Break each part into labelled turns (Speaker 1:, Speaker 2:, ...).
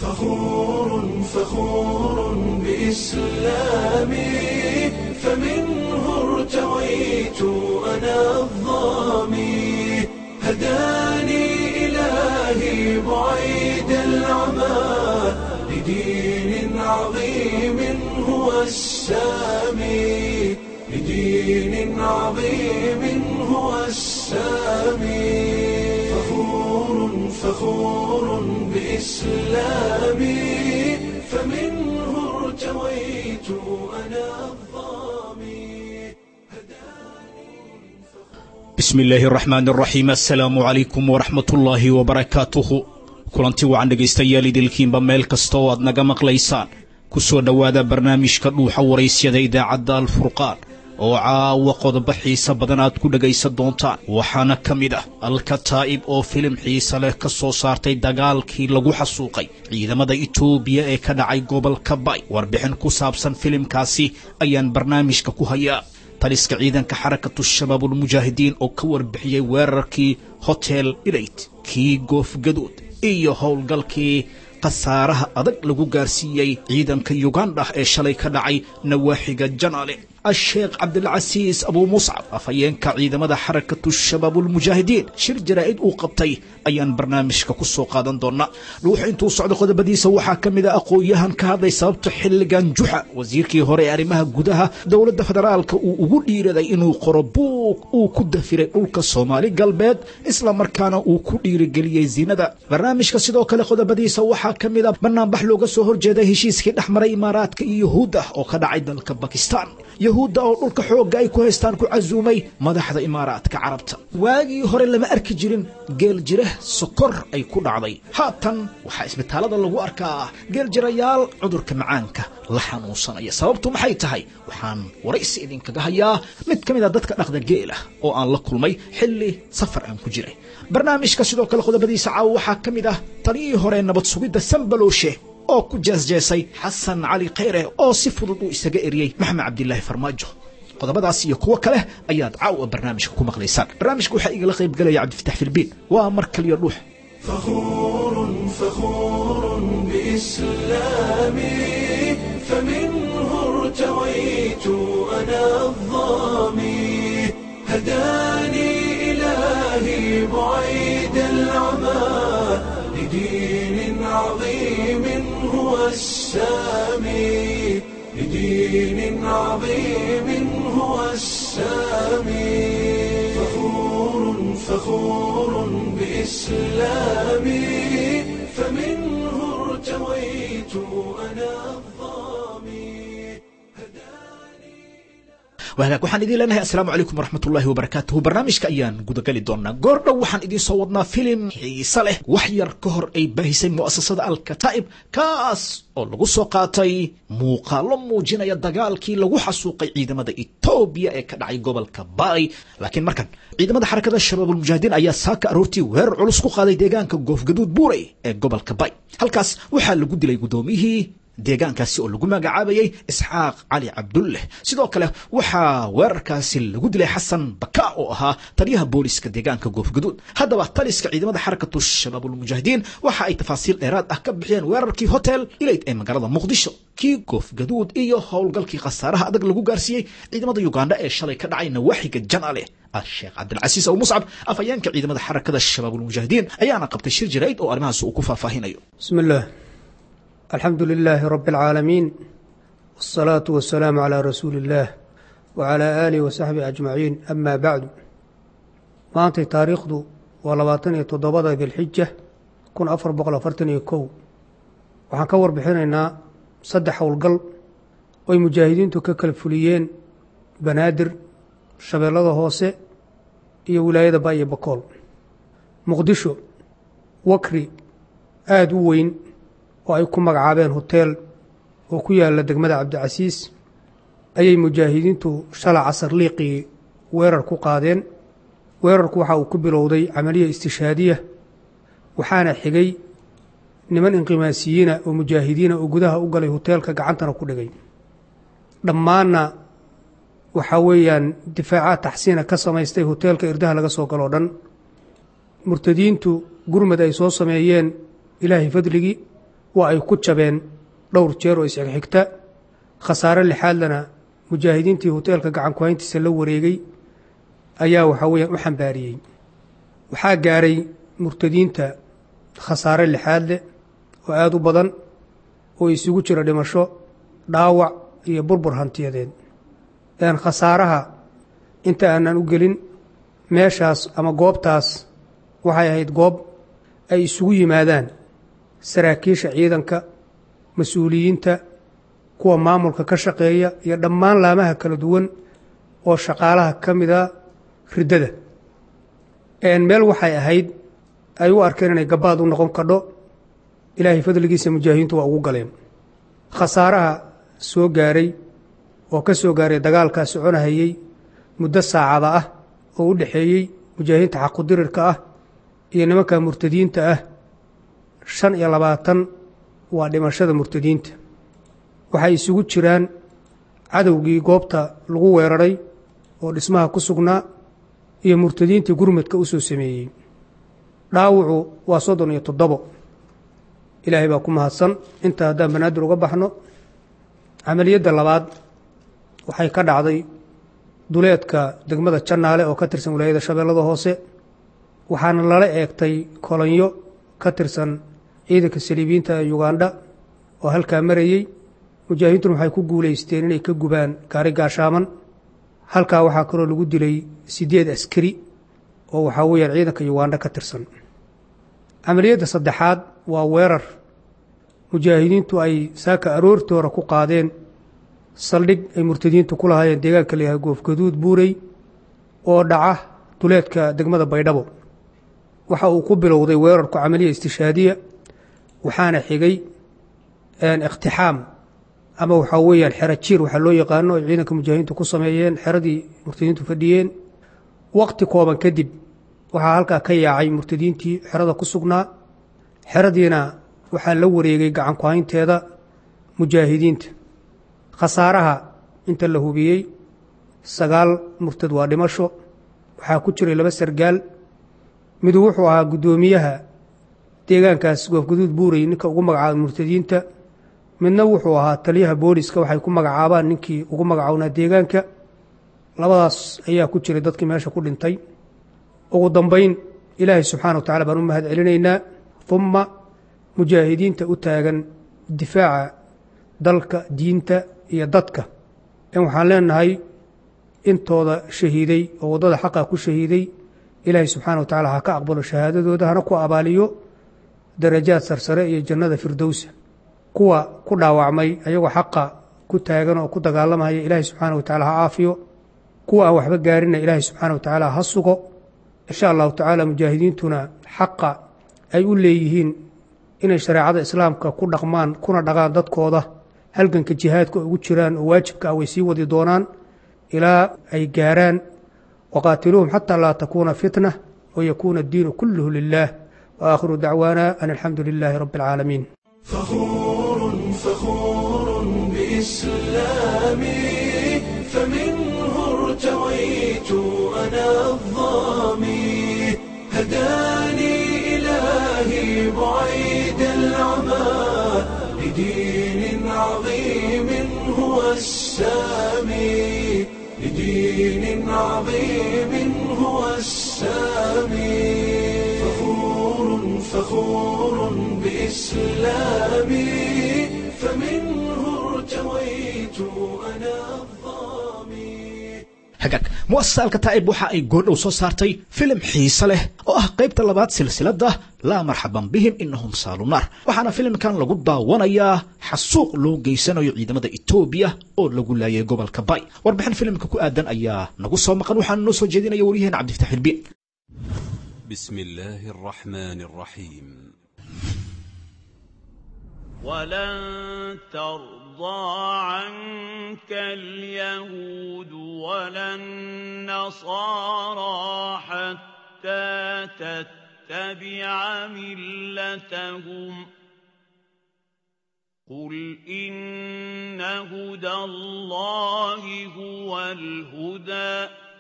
Speaker 1: فخور بإسلامي فمنه ارتويت أنا الظامي هداني إلهي بعيد العمى لدين عظيم هو السامي فخور بإسلامي فمنه ارتويت أنا الظامي
Speaker 2: بسم الله الرحمن الرحيم السلام عليكم ورحمة الله وبركاته kulanti wacan dhegaystayaal idilkiinba meel kasta oo aad naga maqlaysaan ku soo dhowaada barnaamijka dhuuxa waraysyada idaacadda alfurqaan oo caawa qodobo xiisa badan aad ku dhegaysan doontaan waxaana ka mid ah alkataa'ib oo filim xiisa leh ka soo saartay dagaalkii lagu xasuuqay ciidamada itoobiya ee ka dhacay gobolka bay warbixin ku saabsan filimkaasi ayaan barnaamijka ku hayaa taliska ciidanka xarakatu shabaabulmujaahidiin oo ka warbixiyey weerarkii hotel elite kii goofgaduud iyo howlgalkii khasaaraha adag lagu gaarsiiyey ciidanka yugandha ee shalay ka dhacay nawaaxiga janaale الشيخ عبد العزيز أبو مصعب أفينك عيدمدا حركة الشباب المجاهدين شر جرائد وقبتي أيان برنامجك كسو قادن دونا روح انتو صعد قد بدي سوحا كمدا أقوياهن كهذا سبب حلقان جحا وزيركي هوري أرمها قدها دولة فدرالك وقول إيرادي إنو قربوك وكد في رئولك الصومالي قلبات إسلام مركانا وكل إيرقلية زيندا برنامجك سيدوك لقد بدي سوحا كمدا برنامج بحلوك سوهر جدا هشيسكي نحمر إماراتك يهودا وقد عيدالك باكستان yahuudda oo dhulka xoogga ay ku haystaan ku casuumay madaxda imaaraadka carabta waagii hore lama arki jirin geel jira sokor ay ku dhacday haatan waxaa isbitaalada lagu arkaa geel jirayaal cudurka macaanka la xanuunsanaya sababtu maxay tahay waxaan waraysi idinkaga hayaa mid ka mid ah dadka dhaqda geela oo aan la kulmay xilli safar aan ku jiray barnaamijka sidoo kale qodobadiisa caawa waxaa ka mid ah taliyihii hore nabad sugidda Sambalooshe oo ku jeesjeesay xasan cali khayre oo si fudud u isaga eriyay maxamed cabdilaahi farmaajo qodobadaas iyo kuwa kale ayaad caawa barnaamijka ku maqlaysaan barnaamijku waxa igala qayb galaya cabdifatax filbiin waa mar kaliya dhuux
Speaker 1: فخور بإسلامي فمنه ارتويت أنا الظامي هداني إلهي بعيد العمى لدين عظيم هو السامي فخور بإسلامي فمنه ارتويت أنا الظامي
Speaker 2: وهلاك waxaan idin leenahay assalaamu calaykum waraxmatullaahi wabarakaatuhu barnaamijka ayaan gudagali doonaa goordhow waxaan idin soo wadnaa filim xiise leh wax yar ka hor ay baahisay mu'asasada alkataa'ib kaas oo lagu soo qaatay muuqaalo muujinaya dagaalkii lagu xasuuqay ciidamada itoobiya ee ka dhacay gobolka bay laakiin markan ciidamada xarakada shabaabulmujaahidiin ayaa saaka aroortii weerar culus ku qaaday deegaanka goofgaduud buuray ee gobolka bay halkaas waxaa lagu dilay gudoomiyihii deegaankaasi oo lagu magacaabayay isxaaq cali cabdulle sidoo kale waxaa weerarkaasi lagu dilay xasan baka oo ahaa taliyaha booliska deegaanka goofgaduud haddaba taliska ciidamada xarakatu shabaabulmujaahidiin waxa ay tafaasiil dheeraad ah ka bixiyeen weerarkii hotel elite ee magaalada muqdisho kii goofgaduud iyo howlgalkii khasaaraha adag lagu gaarsiiyey ciidamada yugandha ee shalay ka dhacay nawaaxiga janaale الشيخ عبد العزيز أبو مصعب أفيانك عيدمada حركة الشباب المجاهدين أيانا قبتay shir jaraa'id oo arrimahaas uu ku faahfaahinayo
Speaker 3: بسم الله الحمد لله رب العالمين والصلاة والسلام على رسول الله وعلى آله وصحبه أجمعين أما بعد maantay taariikhdu waa 27 dilxija 1441 waxaan ka warbixinaynaa saddex howlgal oo ay mujaahidiintu ka kala fuliyeen banaadir shabeellada hoose iyo wilaayada Bay iyo Bakool muqdisho wakri aad u weyn oo ay ku magacaabeen hotel oo ku yaala degmada Cabdicasiis ayay mujaahidiintu shala casar liiqii weerar ku qaadeen weerarku waxa uu ku bilowday amaliye istishaadiya waxaana xigay niman inqimaasiyiina oo mujaahidiina oo gudaha u galay hotelka gacantana ku dhigay dhammaanna waxa weeyaan difaaca taxsiina ka samaystay hotelka irdaha laga soo galo dhan murtadiintu gurmad ay soo sameeyeen ilaahay fadligi waa ay ku jabeen dhowr jeer oo isxigxigta khasaare lixaadlana mujaahidiintii hoteelka gacan ku hayntiisa la wareegay ayaa waxaa weeyaan u xambaariyey waxaa gaaray murtadiinta khasaare lixaad leh oo aada u badan oo isugu jira dhimasho dhaawac iyo burbur hantiyadeed khasaaraha inta aanan u gelin meeshaas ama goobtaas waxay ahayd goob ay isugu yimaadaan saraakiisha ciidanka mas-uuliyiinta kuwa maamulka ka shaqeeya iyo dhammaan laamaha kala duwan oo shaqaalaha ka mida riddada meel waxay ahayd ay u arkeen inay gabaad u noqon kadho ilaahay fadligiisa mujaahidiintu waa ugu galeen khasaaraha soo gaaray oo ka soo gaaray dagaalkaa soconahayey muddo saacada ah oo u dhexeeyey mujaahidiinta xaqudirirka ah iyo nimanka murtadiinta ah 25 waa dhimashada murtadiinta waxay isugu jiraan cadowgii goobta lagu weeraray oo dhismaha ku sugnaa iyo murtadiintii gurmadka u soo sameeyey dhaawacu waa 37 ilaahay baa ku mahadsan inta haddaan banaadir uga baxno camaliyadda labaad waxay ka dhacday duleedka degmada Jannaale oo ka tirsan wilaayada Shabeellada Hoose waxaana lala eegtay kolonyo ka tirsan ciidanka saliibiinta ee Uganda oo halkaa marayay mujaahidiintu waxay ku guuleysteen inay ka gubaan gaari gaashaaman halkaa waxaa kaloo lagu dilay 8 askari oo waxaa weeyaan ciidanka Uganda ka tirsan camaliyadda saddexaad waa weerar mujaahidiintu ay saaka aroortoora ku qaadeen saldhig ay murtadiintu ku lahaayeen deegaanka la yiraahdo Goofgaduud Buurey oo dhaca duleedka degmada Baydhabo waxa uu ku bilowday weerarku camaliye istishaadiya waxaana xigay iqtixaam ama waxa weeyaan xerajiir waxa loo yaqaan oo ciidanka mujaahidiintu ku sameeyeen xeradii murtadiintu fadhiyeen waqti kooban kadib waxaa halkaa ka yaacay murtadiintii xerada ku sugnaa xeradiina waxaa la wareegay gacan ku haynteeda mujaahidiinta khasaaraha inta la hubiyey 9 murtad waa dhimasho waxaa ku jiray 2 sargaal mid wuxuu ahaa gudoomiyaha deegaankaas Goofgaduud Buurey ninka ugu magacaabay murtadiinta midna wuxuu ahaa taliyaha booliska waxay ku magacaabaan ninkii ugu magacawnaa deegaanka labadaas ayaa ku jiray dadkii meesha ku dhintay ugu dambeyn ilaahay subxaanahu wa ta'aala baan u mahad celinaynaa thumma mujaahidiinta u taagan difaaca dalka diinta iyo dadka waxaan leenahay intooda shahiiday oo wadada xaqa ku shahiiday ilaahay subxaanahu wa ta'aala ha ka aqbalo shahaadadooda hana ku abaaliyo darajaad sarsare iyo jannada firdawsa kuwa ku dhaawacmay ayagoo xaqa ku taagan oo ku dagaalamaya ilaahay subxaanahu wa ta'aala ha caafiyo kuwa aan waxba gaarina ilaahay subxaanahu wa ta'aala ha sugo insha allahu ta'aala mujaahidiintuna xaqa ay u leeyihiin inay shariicada islaamka ku dhaqmaan kuna dhaqaan dadkooda halganka jihaadka ugu jiraan oo waajibka way sii wadi doonaan ilaa ay gaaraan waqaatiluhum hatta la takuna fitnah wa yakuna ad-din kulluhu lillah wa akhiru da'wana an alhamdulillahi rabbil alamin
Speaker 1: فخور بإسلامي فمنه ارتويت أنا الظامي هداني إلهي بعيد العمى لدين عظيم هو السامي لدين عظيم هو السامي فخور بإسلامي فمنه ارتويت أنا الظامي
Speaker 2: hagaag mu'asasaalka taa'ib waxa ay goordhow soo saartay filim xiiso leh oo ah qaybta labaad silsilada laa marxaban bihim innahum saalun naar waxaana filimkan lagu daawanayaa xasuuq loo geysanayo ciidamada Itoobiya oo lagu laayay gobolka Bay warbixin filimka ku aadan ayaa nagu soo maqan waxaan noo soo jeedinaya wariyaheena Cabdifataax Hilbi
Speaker 4: بسم الله الرحمن الرحيم
Speaker 5: ولن ترضى عنك اليهود ولا النصارى حتى تتبع ملتهم قل إن هدى الله هو الهدى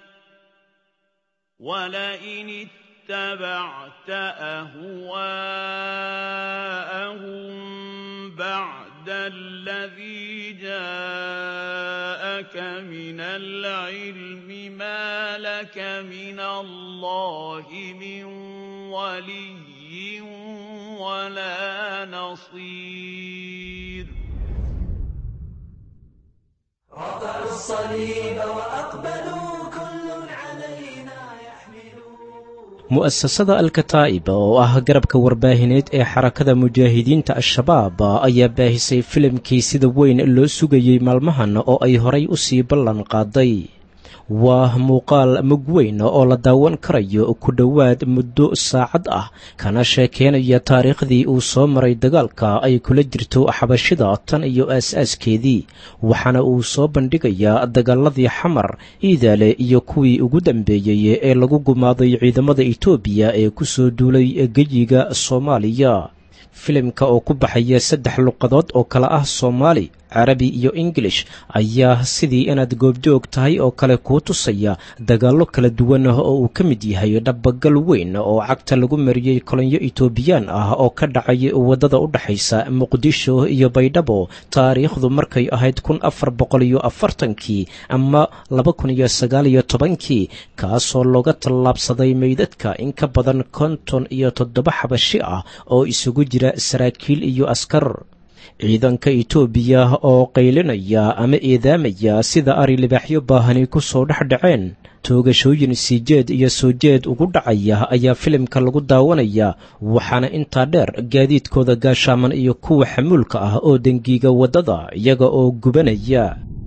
Speaker 5: ولئن اتبعت أهواءهم بعد الذي جاءك من العلم ما لك من الله من ولي ولا نصير
Speaker 1: رفعوا الصليب وأقبلوا كل علينا يحملون.
Speaker 6: mu'asasada alkataa'ib oo ah garabka warbaahineed ee xarakada mujaahidiinta al-shabaab ayaa baahisay filimkii sida weyn loo sugayey maalmahan oo ay horay u sii ballan qaaday. waa muuqaal mug weyn oo la daawan karayo ku dhowaad muddo saacad ah kana sheekeynaya taariikhdii uu soo maray dagaalka ay kula jirto xabashida tan iyo aas-aaskeedii waxaana uu soo bandhigayaa dagaaladii xamar iidaale iyo kuwii ugu dambeeyey ee lagu gumaaday ciidamada itoobiya ee ku soo duulay geyiga soomaaliya. filimka oo ku baxaya 3 luqadood oo kala ah Soomaali, Carabi iyo English ayaa sidii inaad goobjoog tahay oo kale ku tusaya dagaallo kala duwan oo uu ka mid yahay dhabagal weyn oo cagta lagu mariyay kolonyo Itoobiyaan ah oo ka dhacay wadada u dhaxaysa Muqdisho iyo Baydhabo taariikhdu markay ahayd 1440kii ama 2019kii kaasoo looga tallaabsaday meydadka in ka badan 57 xabashi ah oo isugu jira saraakiil iyo askar. ciidanka Itoobiya oo qaylinaya ama eedaamaya sida ari libaaxyo baahani ku soo dhaxdhaceen toogashooyin siijeed iyo soo jeed ugu dhacaya ayaa filimka lagu daawanaya waxaana intaa dheer gaadiidkooda gaashaaman iyo kuwa xamuulka ah oo dangiiga wadada iyaga oo gubanaya.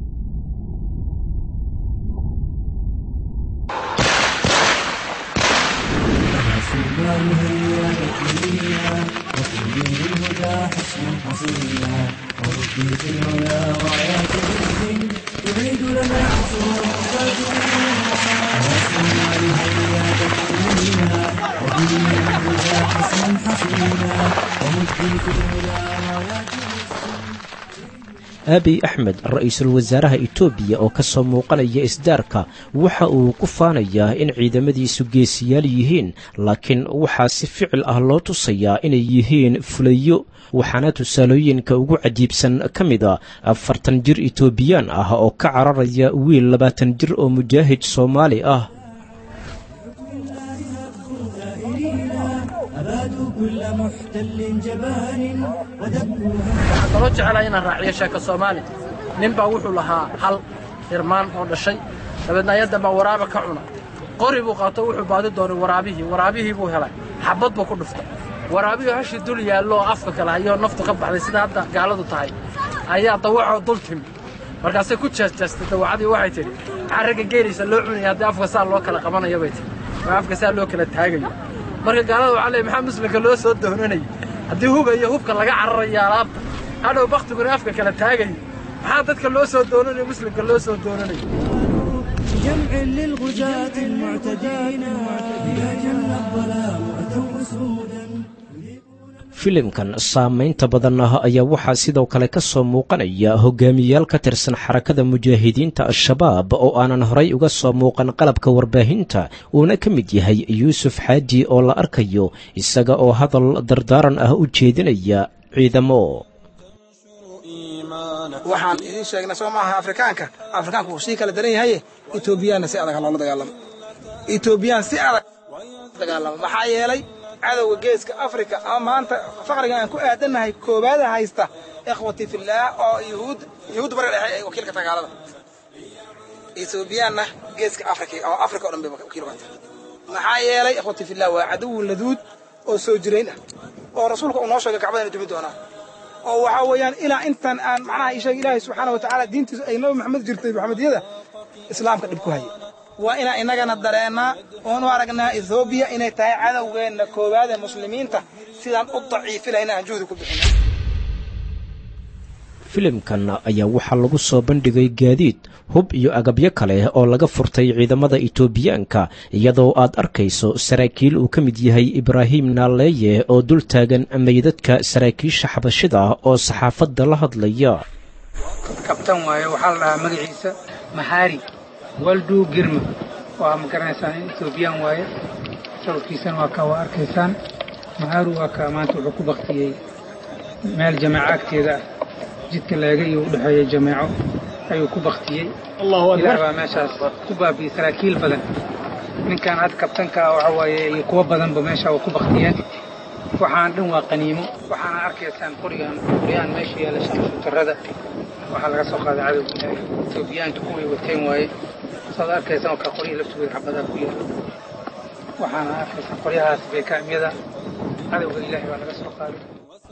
Speaker 6: Abiy Ahmed ra'iisul wasaaraha Itoobiya oo ka soo muuqanaya isdaarka waxa uu ku faanayaa in ciidamadiisu geesiyaal yihiin laakiin waxa si ficil ah loo tusayaa inay yihiin fulayo waxaana tusaalooyinka ugu cajiibsan ka mid ah 40 jir Itoobiyaan ah oo ka cararaya wiil 20 jir oo mujaahid Soomaali ah.
Speaker 7: waxaan jeclahay inaan raaciyo sheeko Soomaali nin baa wuxuu lahaa hal irmaan oo dhashay dabeedna ayada ma waraaba ka cuna qori buu qaato wuxuu baadi doonay waraabihii buu helay xabad buu ku dhuftay waraabihii hashi dul yaallo afka kala hayo naftu ka baxday sida hadda gaaladu tahay ayaa dawaco dul timi markaasay ku jeestay dawacadii waxay tiri xaraga geerisa loo cunay hadii afka saa loo kala qabanayo bay tiri afka saa loo kala taagayo marka gaaladu waxa leeyahay maxaa muslimka loo soo doonanay haddii hugayo hubka laga cararayo alaabta hadhow baktiguna afka kala taagayo maxaa dadka loo soo doonanay muslimka loo soo doonanay
Speaker 1: جمع للغجاة المعتدين يا جل الظلام أتوا سودا.
Speaker 6: filimkan saamaynta badan ah ayaa waxaa sidoo kale ka soo muuqanaya hogaamiyayaal ka tirsan xarakada mujaahidiinta al-shabaab oo aanan horay uga soo muuqan qalabka warbaahinta uuna ka mid yahay yuusuf xaaji oo la arkayo isaga oo hadal dardaaran ah u jeedinaya ciidamo.
Speaker 8: waxaan idin sheegnay soo maaha afrikaanka wuu sii kala daran yahay Itoobiyaan si adag loola dagaalamo maxaa yeelay cadawga geeska Afrika ama maanta faqriga aan ku aadanahay koobaada haysta ikhwati fillah oo yuhuud bari dhaxay wakiilka dagaalada Itoobiyana geeska Afrika oo Afrika oo dhan bay wakiil ka tahay maxaa yeelay ikhwati fillah waa cadow laduud oo soo jireen oo rasuulka uu noo sheegay kacbada inuu dumi doonaa oo waxa weeyaan ilaa intan aan macnaha ishaag Ilaahay subhanahu wa ta'ala diintiisa ay Nabi Maxamed jirtay Maxamediyada islaamka dib ku hayay waa ina inagana dareena oo aragnaa Ethiopia inay tahay cadawgeena koobaad ee muslimiinta sidaan u daciifinayna aan juhdi ku bixinay.
Speaker 6: filimkan ayaa waxaa lagu soo bandhigay gaadiid hub iyo agabyo kale oo laga furtay ciidamada Itoobiyaanka iyadoo aad arkayso saraakiil uu ka mid yahay Ibrahim Naaleeye oo dul taagan meydadka saraakiisha xabashida oo saxaafadda la hadlaya.
Speaker 9: kabtan waaye waxaa la magaciisa Mahari waldu girma waa magaranaysan Itoobiyaan waaye sawirkiisana waa ka arkaysaan Maharu waa ka maanta wuxuu ku baqtiyay meel jamaaco agteeda jidka laga iyo u dhexeeya jamaaco ayuu ku baktiyey ilaa baa meeshaas ku baabiyey saraakiil badan ninkan had kabtanka waxa waaye iyo kuwa badanba meesha ku baktiyeen waxaan dhan waa qaniimo waxaana arkaysaan qorigan meesha yaala shamsuutarada waxaa laga soo qaaday cadowga Itoobiyaanka kuwii wateen waaye saad arkaysaan ka qoriga laftooda xabadaha ku yaala waxaana arkaysaan qoriyahaas beekaamyada cadowga Ilaahay baa laga soo qaaday.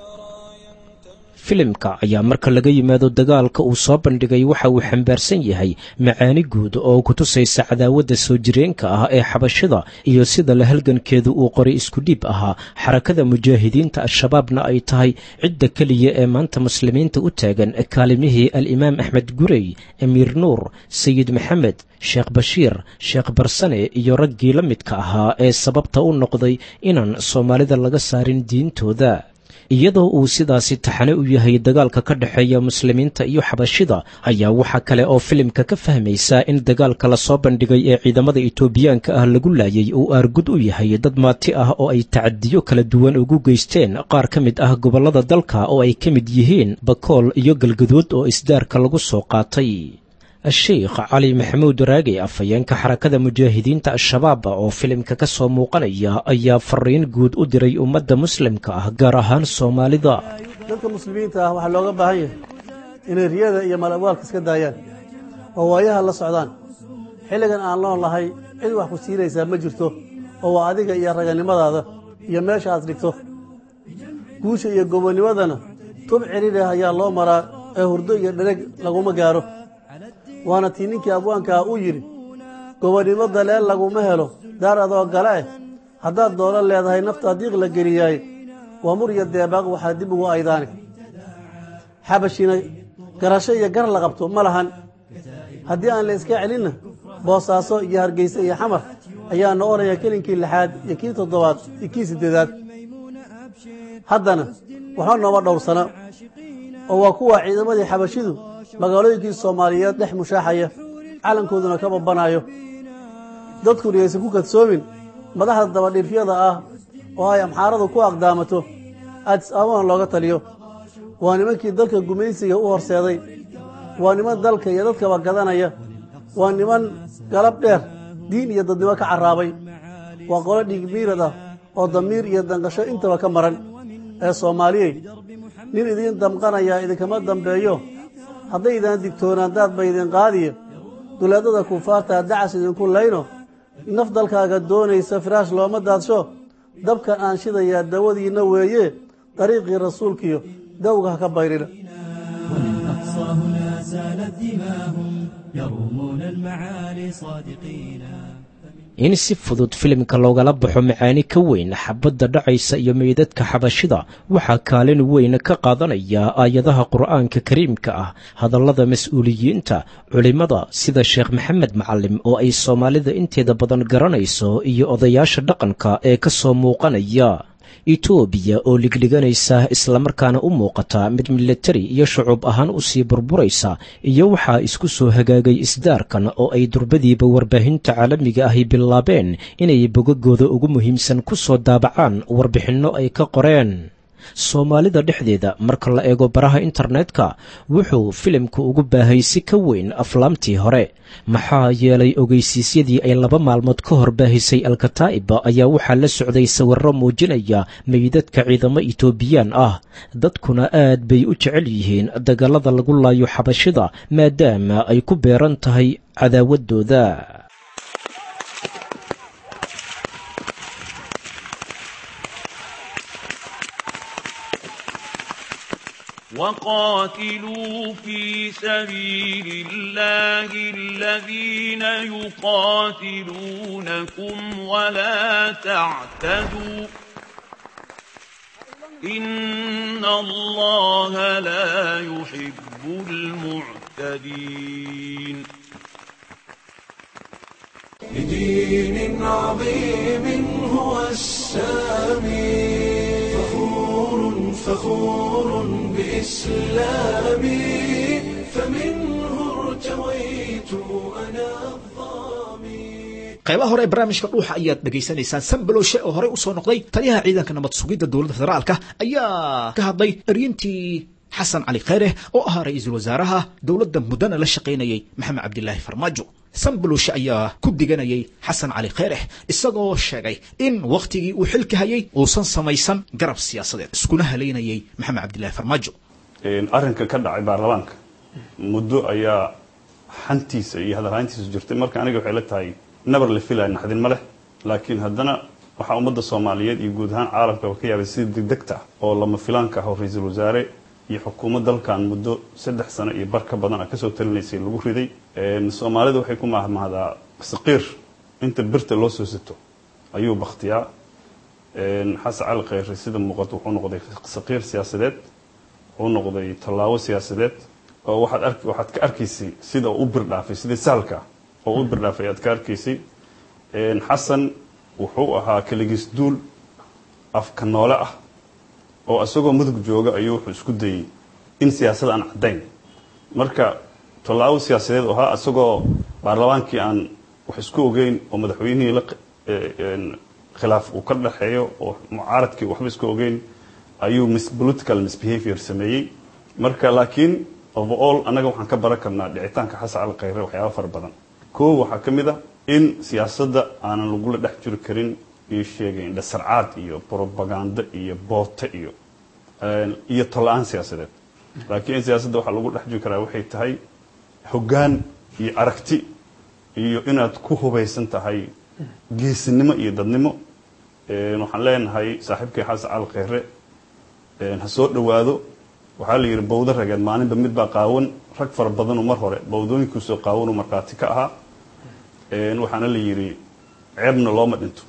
Speaker 6: filimka ayaa marka laga yimaado dagaalka uu soo bandhigay waxa uu xambaarsan yahay macaani guud oo ku tusaysa cadaawadda soo jireenka ah ee xabashida iyo sida la halgankeedu uu qoray isku dhiib ahaa xarakada mujaahidiinta al-shabaabna ay tahay cidda keliya ee maanta muslimiinta u taagan kaalimihii al-imaam axmed gurey amiir nuur sayid maxamed sheekh bashiir sheekh barsane iyo raggii la midka ahaa ee sababta u noqday inaan soomaalida laga saarin diintooda. iyadoo uu sidaasi taxane u yahay dagaalka ka dhexeeya muslimiinta iyo xabashida ayaa waxaa kale oo filimka ka fahmaysaa in dagaalka la soo bandhigay ee ciidamada Itoobiyaanka ah lagu laayay uu aargud u yahay dad maati ah oo ay tacadiyo kala duwan ugu geysteen qaar ka mid ah gobollada dalka oo ay ka mid yihiin Bakool iyo Galgaduud oo isdaarka lagu soo qaatay. الشيخ علي محمود راقي afayeenka xarakada mujaahidiinta al-shabaab oo filimka ka soo muuqanaya ayaa fariin guud u diray ummadda muslimka ah gaar ahaan Soomaalida.
Speaker 10: dadka muslimiinta ah waxa looga baahan yahay inay riyada iyo malabwaalka iska daayaan oo waayaha la socdaan xilligan aan loo lahay cid wax ku siinaysa ma jirto oo waa adiga iyo raganimadaada iyo meesha aad dhigto guusha iyo gobonimadana tub ciriir ayaa loo maraa ee hurdo iyo dhereg laguma gaaro waana tii ninkii abwaanka u yiri gobonimo daleel laguma helo daar adoo gala haddaad doolan leedahay nafta diiq la geliyay waa muriya deebaaq waxaa dib ugu aydaani xabashina garasho iyo gar la qabto ma lahan haddii aan la iska celinna boosaaso iyo hargeysa iyo xamar ayaa noqonaya kelinkii 6aad iyo kii 7aad iyo kii 8aad haddana waxaa nooma dhowrsana oo waa kuwa ciidamadii xabashidu magaalooyinkii Soomaaliyeed dhex mushaaxaya calankooduna ka babanayo dadku riyaysan ku kadsoomin madaxda daba dhirfiyada ah oo ay amxaaradu ku aqdaamato aad awan looga taliyo waa nimankii dalka gumaysiga u horseeday waa niman dalka iyo dadkaba gadanaya waa niman galab dheer diin iyo dadnimo ka caraabay waa qolo dhig miirad ah oo damiir iyo danqasho intaba ka maran ee Soomaaliyeed nin idin damqanaya idinkama dambeeyo haddaydan digtoonaan daad ba idin qaadiyo duleedada kufaarta dacas idinku layno naf dalkaaga doonaysa firaash looma daadsho dabkan aan shidayaa dawadiina weeye dariiqii rasuulkiyo dawga ka bayrina
Speaker 6: in si fudud filimka loogala baxo macaani ka weyn xabadda dhacaysa iyo meydadka xabashida waxaa kaalin weyn ka qaadanaya aayadaha qur'aanka kariimka ah hadallada mas'uuliyiinta culimada sida sheekh maxamed macalim oo ay Soomaalida inteeda badan garanayso iyo odayaasha dhaqanka ee ka soo muuqanaya Itoobiya oo ligliganaysa isla markaana u muuqata mid military iyo shucuub ahaan u sii burburaysa iyo waxaa isku soo hagaagay isdaarkan oo ay durbadiiba warbaahinta caalamiga ah bilaabeen inay bogagooda ugu muhiimsan ku soo daabacaan warbixinno ay ka qoreen Soomaalida dhexdeeda marka la eego baraha internetka wuxuu filimku ugu baahay si ka weyn aflaamtii hore maxaa yeelay ogeysiisyadii ay 2 maalmood ka hor baahisay Al-Kataa'ib ayaa waxaa la socday sawirro muujinaya meydadka ciidamo Itoobiyaan ah dadkuna aad bay u jecel yihiin dagaalada lagu laayo xabashida maadaama ay ku beeran tahay cadaawadooda.
Speaker 5: وقاتلوا في سبيل الله الذين يقاتلونكم ولا تعتدوا إن الله لا يحب المعتدين.
Speaker 1: لدين عظيم هو السامي فخور بإسلامي فمنه ارتويت أنا الظامي.
Speaker 2: qaybaha hore ee barnaamijka dhuuxa ayaad dhegaysanaysaan. Sanbaloshe oo horey usoo noqday taliyaha ciidanka nabad sugidda dowladda federaalka ayaa ka hadlay eryintii xasan cali kheyre oo ahaa ra-iisul wasaaraha dowladda muddana la shaqaynayay maxamed cabdilaahi farmaajo. Sanbaloshe ayaa ku diganayay xasan cali kheyre isagoo sheegay in wakhtigii uu xilka hayay uusan samaysan garab siyaasadeed iskuna haleynayay maxamed cabdilaahi farmaajo.
Speaker 11: arrinka ka dhacay baarlamaanka muddo ayaa xantiisa iyo hadalhayntiisa jirtay. marka aniga waxay la tahay nabar la filaya naxdin ma leh, laakiin haddana waxaa ummadda soomaaliyeed iyo guud ahaan caalamkaba ka yaabay sida degdegta oo lama filaanka ah oo ra-iisul wasaare iyo xukuumad dalkan muddo 3 sano iyo bar ka badan kasoo talinaysay lagu riday. Soomaalida waxay ku mahmahdaa saqiir inta birta loo soo sito ayuu bakhtiyaa. xasan cali kheyre sida muuqato wuxuu noqday saqiir siyaasadeed, wuxuu noqday tallaabo siyaasadeed oo waxaad ka arkaysay sida uu birdhaafay, sida sahalka oo uu birdhaafay aad ka arkaysay. xasan wuxuu ahaa kaligiis duul afka noole ah oo asagoo mudug jooga ayuu wuxuu isku dayay in siyaasada aan caddayn. marka tallaabo siyaasadeed oo ahaa asagoo baarlamaankii aan wax isku ogeyn oo madaxweynihii la khilaaf uu ka dhaxeeyo oo mucaaradkii waxba isku ogeyn ayuu political misbehavior sameeyey. marka laakiin overall anaga waxaan ka baran karnaa dhicitaanka xasan cali kheyre waxyaabo fara badan. koow waxaa ka mid ah in siyaasadda aanan lagula dhex jiri karin iyo sheegay indhasarcaad iyo propaganda iyo boote iyo tala-aan siyaasadeed. laakiin siyaasadda waxaa lagu dhex jiri karaa waxay tahay hoggaan iyo aragti iyo inaad ku hubaysan tahay geesinimo iyo dadnimo. waxaan leenahay saaxiibkay xasan cali kheyre ha soo dhawaado. waxaa la yidhi bawdo rageed maalinba mid baa qaawan. rag fara badanoo mar hore bawdooyinkiisoo qaawanoo markhaati ka ahaa. waxaana la yidhi ceebna looma dhinto,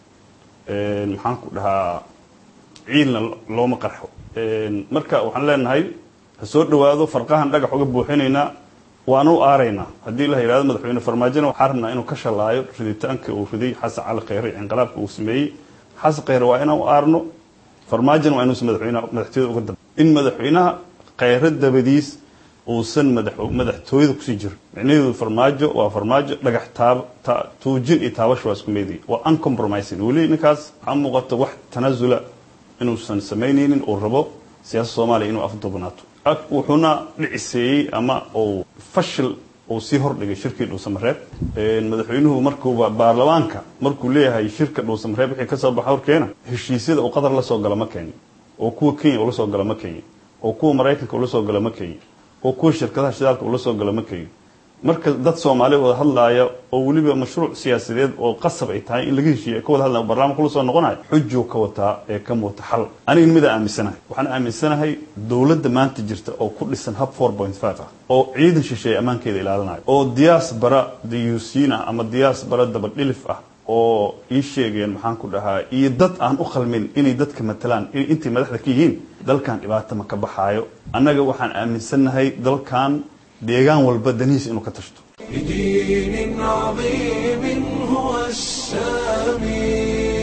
Speaker 11: maxaan ku dhahaa ciilna looma qarxo. marka waxaan leenahay ha soo dhawaado. farqahan dhagax uga buuxinaynaa waanu aaraynaa. haddii la yidhahdo madaxweyne farmaajona waxaan rabnaa inuu ka shalaayo riditaanka uu riday xasan cali kheyre inqilaabka uu sameeyey. xasan kheyre waa inaan u aarno, farmaajona waa inuusan madaxtooyada uga daba in madaxweynaha kheyre dabadiis uusan madaxtooyada kusii jiro. micnaheedu farmaajo waa farmaajo, dhagax tuujin iyo taabasho waa isku meeday, waa uncompromising. weli ninkaas waxaa muuqata wax tanaasula inuusan samaynaynin uu rabo siyaasada soomaaliya inuu afduubnaato. wuxuuna dhiciseeyey ama uu fashil uu sii hordhigay shirkii dhuusamareeb. madaxweynuhu markuuba baarlamaanka markuu leeyahay shirka dhuusamareeb wixii ka soo baxa horkeena heshiisyada uu qatar la soo gala ma keenin, oo kuwa kenya ula soo gala ma keenin, oo kuwa maraykanka ula soo gala ma keenin, oo kuwa shirkadaha shidaalka ula soo gala ma keenin. marka dad Soomaali wada hadlaaya oo waliba mashruuc siyaasadeed oo qasab ay tahay in laga heshiiyo ka wada hadlaa barnaamij kula soo noqonayo xujo ka wata ee ka muuqata xal. aniga mid aaminsanahay waxaan aaminsanahay dawladda maanta jirta oo ku dhisan hab 4.5 ah oo ciidan shisheeye amaankeeda ilaalinayo oo diaspora diyuusina ama diaspora daba dhilif ah oo ii sheegeen maxaan ku dhahaa iyo dad aan u qalmin inay dadka matalaan intii madaxda ka yihiin dalkan dhibaato ma ka baxaayo. annaga waxaan aaminsanahay dalkan deegaan walba daniis inuu ka tashto.
Speaker 1: بدين عظيم هو السامي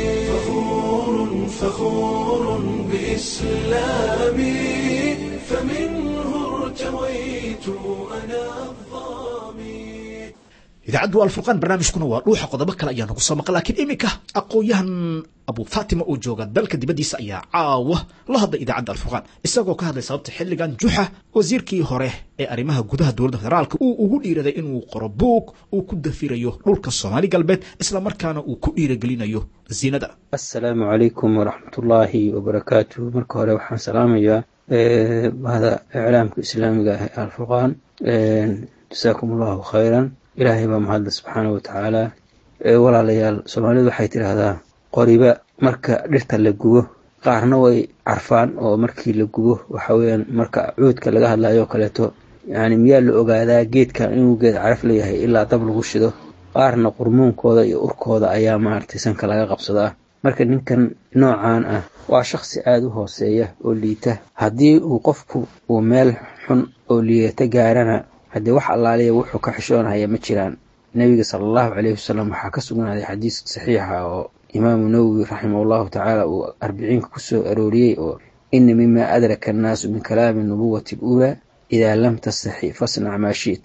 Speaker 1: فخور بإسلامي فمنه ارتويت أنا الظامي.
Speaker 2: idaacaddu alfurqaan barnaamijkuna waa dhuuxa qodobo kale ayaa nagu soo maqan, laakiin iminka aqoon-yahan abu fatima oo jooga dalka dibaddiisa ayaa caawa la hadlay idaacadda alfurqaan isagoo ka hadlay sababta xilligan juxa wasiirkii hore ee arrimaha gudaha dowladda federaalka uu ugu dhiiraday inuu qoro buug uu ku dafirayo dhulka Soomaali galbeed isla markaana uu ku dhiiragelinayo zinada.
Speaker 12: assalaamu calaykum waraxmatullaahi wabarakaatuh. marka hore waxaan salaamayaa bahda iclaamka islaamiga ah ee alfurqaan. jasaakum allahu khayran. ilaahay baa mahadle subxaanahu watacaala. walaalayaal soomaalidu waxay tidhaahdaa qoriba marka dhirta la gubo qaarna way carfaan oo markii la gubo waxa weeyaan marka cuudka laga hadlayo kaleeto yani miyaa la ogaadaa geedkan inuu geed caraf leeyahay ilaa dab lagu shido. qaarna qurmuunkooda iyo urkooda ayaa maaragtay sanka laga qabsadaa. marka ninkan noocaan ah waa shakhsi aada u hooseeya oo liita. haddii uu qofku uu meel xun oo liita gaarana haddii wax allaaliya wuxuu ka xishoonaya ma jiraan. nabiga sallallahu calayhi wasallam waxaa ka sugnaaday xadiis saxiixa oo imaamu nawawi raximahullahu tacaala uu 40 ku soo arooriyey oo inna mimma adraka an-naas min kalaami nubuwati al-ula idha lam tastahi fasna' ma shi'ta